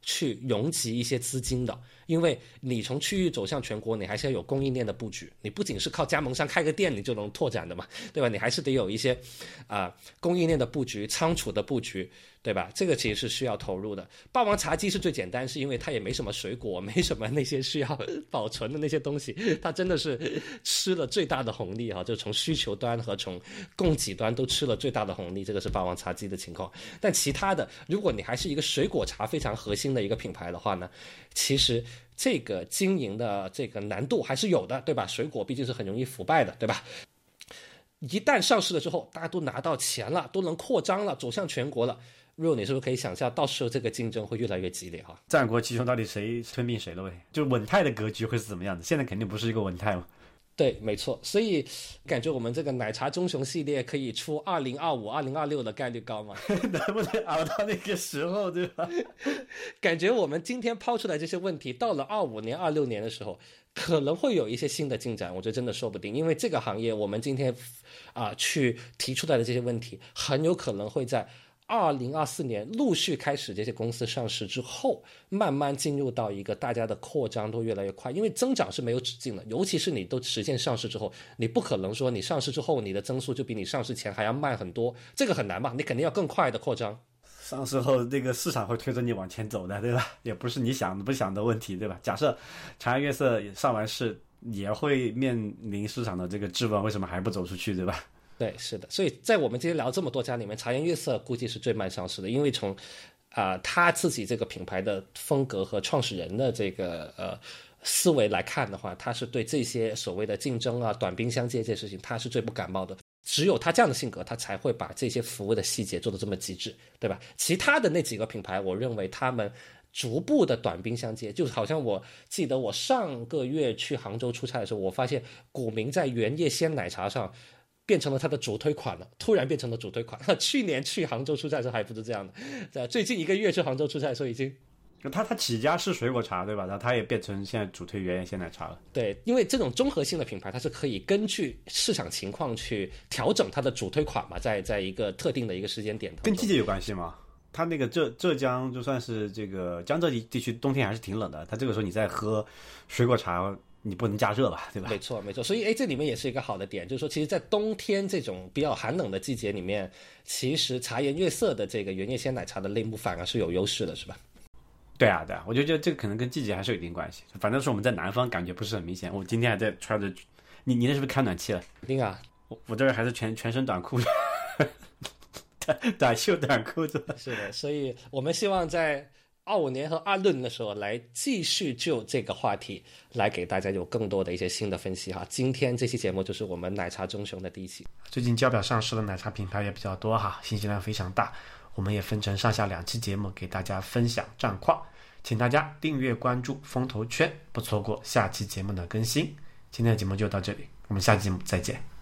去拥挤一些资金的，因为你从区域走向全国，你还是要有供应链的布局，你不仅是靠加盟商开个店你就能拓展的嘛，对吧？你还是得有一些供应链的布局、仓储的布局，对吧？这个其实是需要投入的。霸王茶姬是最简单，是因为它也没什么水果，没什么那些需要保存的那些东西，它真的是吃了最大的红利就从需求端和从供给端都吃了最大的红利，这个是霸王茶姬的情况。但其他的，如果你还是一个水果茶非常核心的一个品牌的话呢，其实这个经营的这个难度还是有的，对吧？水果毕竟是很容易腐败的，对吧？一旦上市了之后，大家都拿到钱了，都能扩张了，走向全国了。Real，你是不是可以想象，到时候这个竞争会越来越激烈哈？ 战国七雄到底谁吞并谁了喂？就稳态的格局会是怎么样的？现在肯定不是一个稳态嘛。 对，没错，所以感觉我们这个奶茶中雄系列可以出2025、2026的概率高吗？ 能不能熬到那个时候，对吧？ 感觉我们今天抛出来这些问题，到了25年、26年的时候，可能会有一些新的进展，我觉得真的说不定。因为这个行业，我们今天去提出来的这些问题，很有可能会在2024年陆续开始这些公司上市之后，慢慢进入到一个大家的扩张都越来越快，因为增长是没有止境的，尤其是你都实现上市之后，你不可能说你上市之后你的增速就比你上市前还要慢很多，这个很难嘛，你肯定要更快的扩张。 上市后那个市场会推着你往前走的，对吧？也不是你想不想的问题，对吧？假设茶颜悦色上完市，也会面临市场的这个质问，为什么还不走出去，对吧？ 对，是的，所以在我们今天聊这么多家里面，茶颜悦色估计是最慢上市的，因为从他自己这个品牌的风格和创始人的这个思维来看的话，他是对这些所谓的竞争短兵相接这些事情，他是最不感冒的。只有他这样的性格，他才会把这些服务的细节做得这么极致，对吧？其他的那几个品牌，我认为他们逐步的短兵相接，就好像我记得我上个月去杭州出差的时候，我发现古茗在原叶鲜奶茶上变成了它的主推款了，突然变成了主推款。去年去杭州出差的时候还不是这样的，最近1个月去杭州出差的时候已经。 他起家是水果茶，对吧？然后他也变成现在主推原叶鲜奶茶了。 对，因为这种综合性的品牌，它是可以根据市场情况去调整它的主推款嘛，在一个特定的一个时间点。 跟季节有关系吗？它那个浙江就算是这个江浙地区冬天还是挺冷的，它这个时候你在喝水果茶，你不能加热吧，对吧？ 没错没错，所以这里面也是一个好的点，就是说其实在冬天这种比较寒冷的季节里面，其实茶颜悦色的这个原叶鲜奶茶的类目反而是有优势的，是吧？ 对啊，我就觉得这个可能跟季节还是有一定关系。反正是我们在南方感觉不是很明显。我今天还在穿着，你那是不是开暖气了？ 肯定啊， 我这儿还是全身短裤，短袖短裤子。 是的，所以我们希望在25年和26年的时候来继续就这个话题来给大家有更多的一些新的分析哈。今天这期节目就是我们奶茶中雄的第一期。 最近交表上市的奶茶品牌也比较多哈，信息量非常大。我们也分成上下2期节目给大家分享战况，请大家订阅关注风投圈，不错过下期节目的更新。今天的节目就到这里，我们下期节目再见。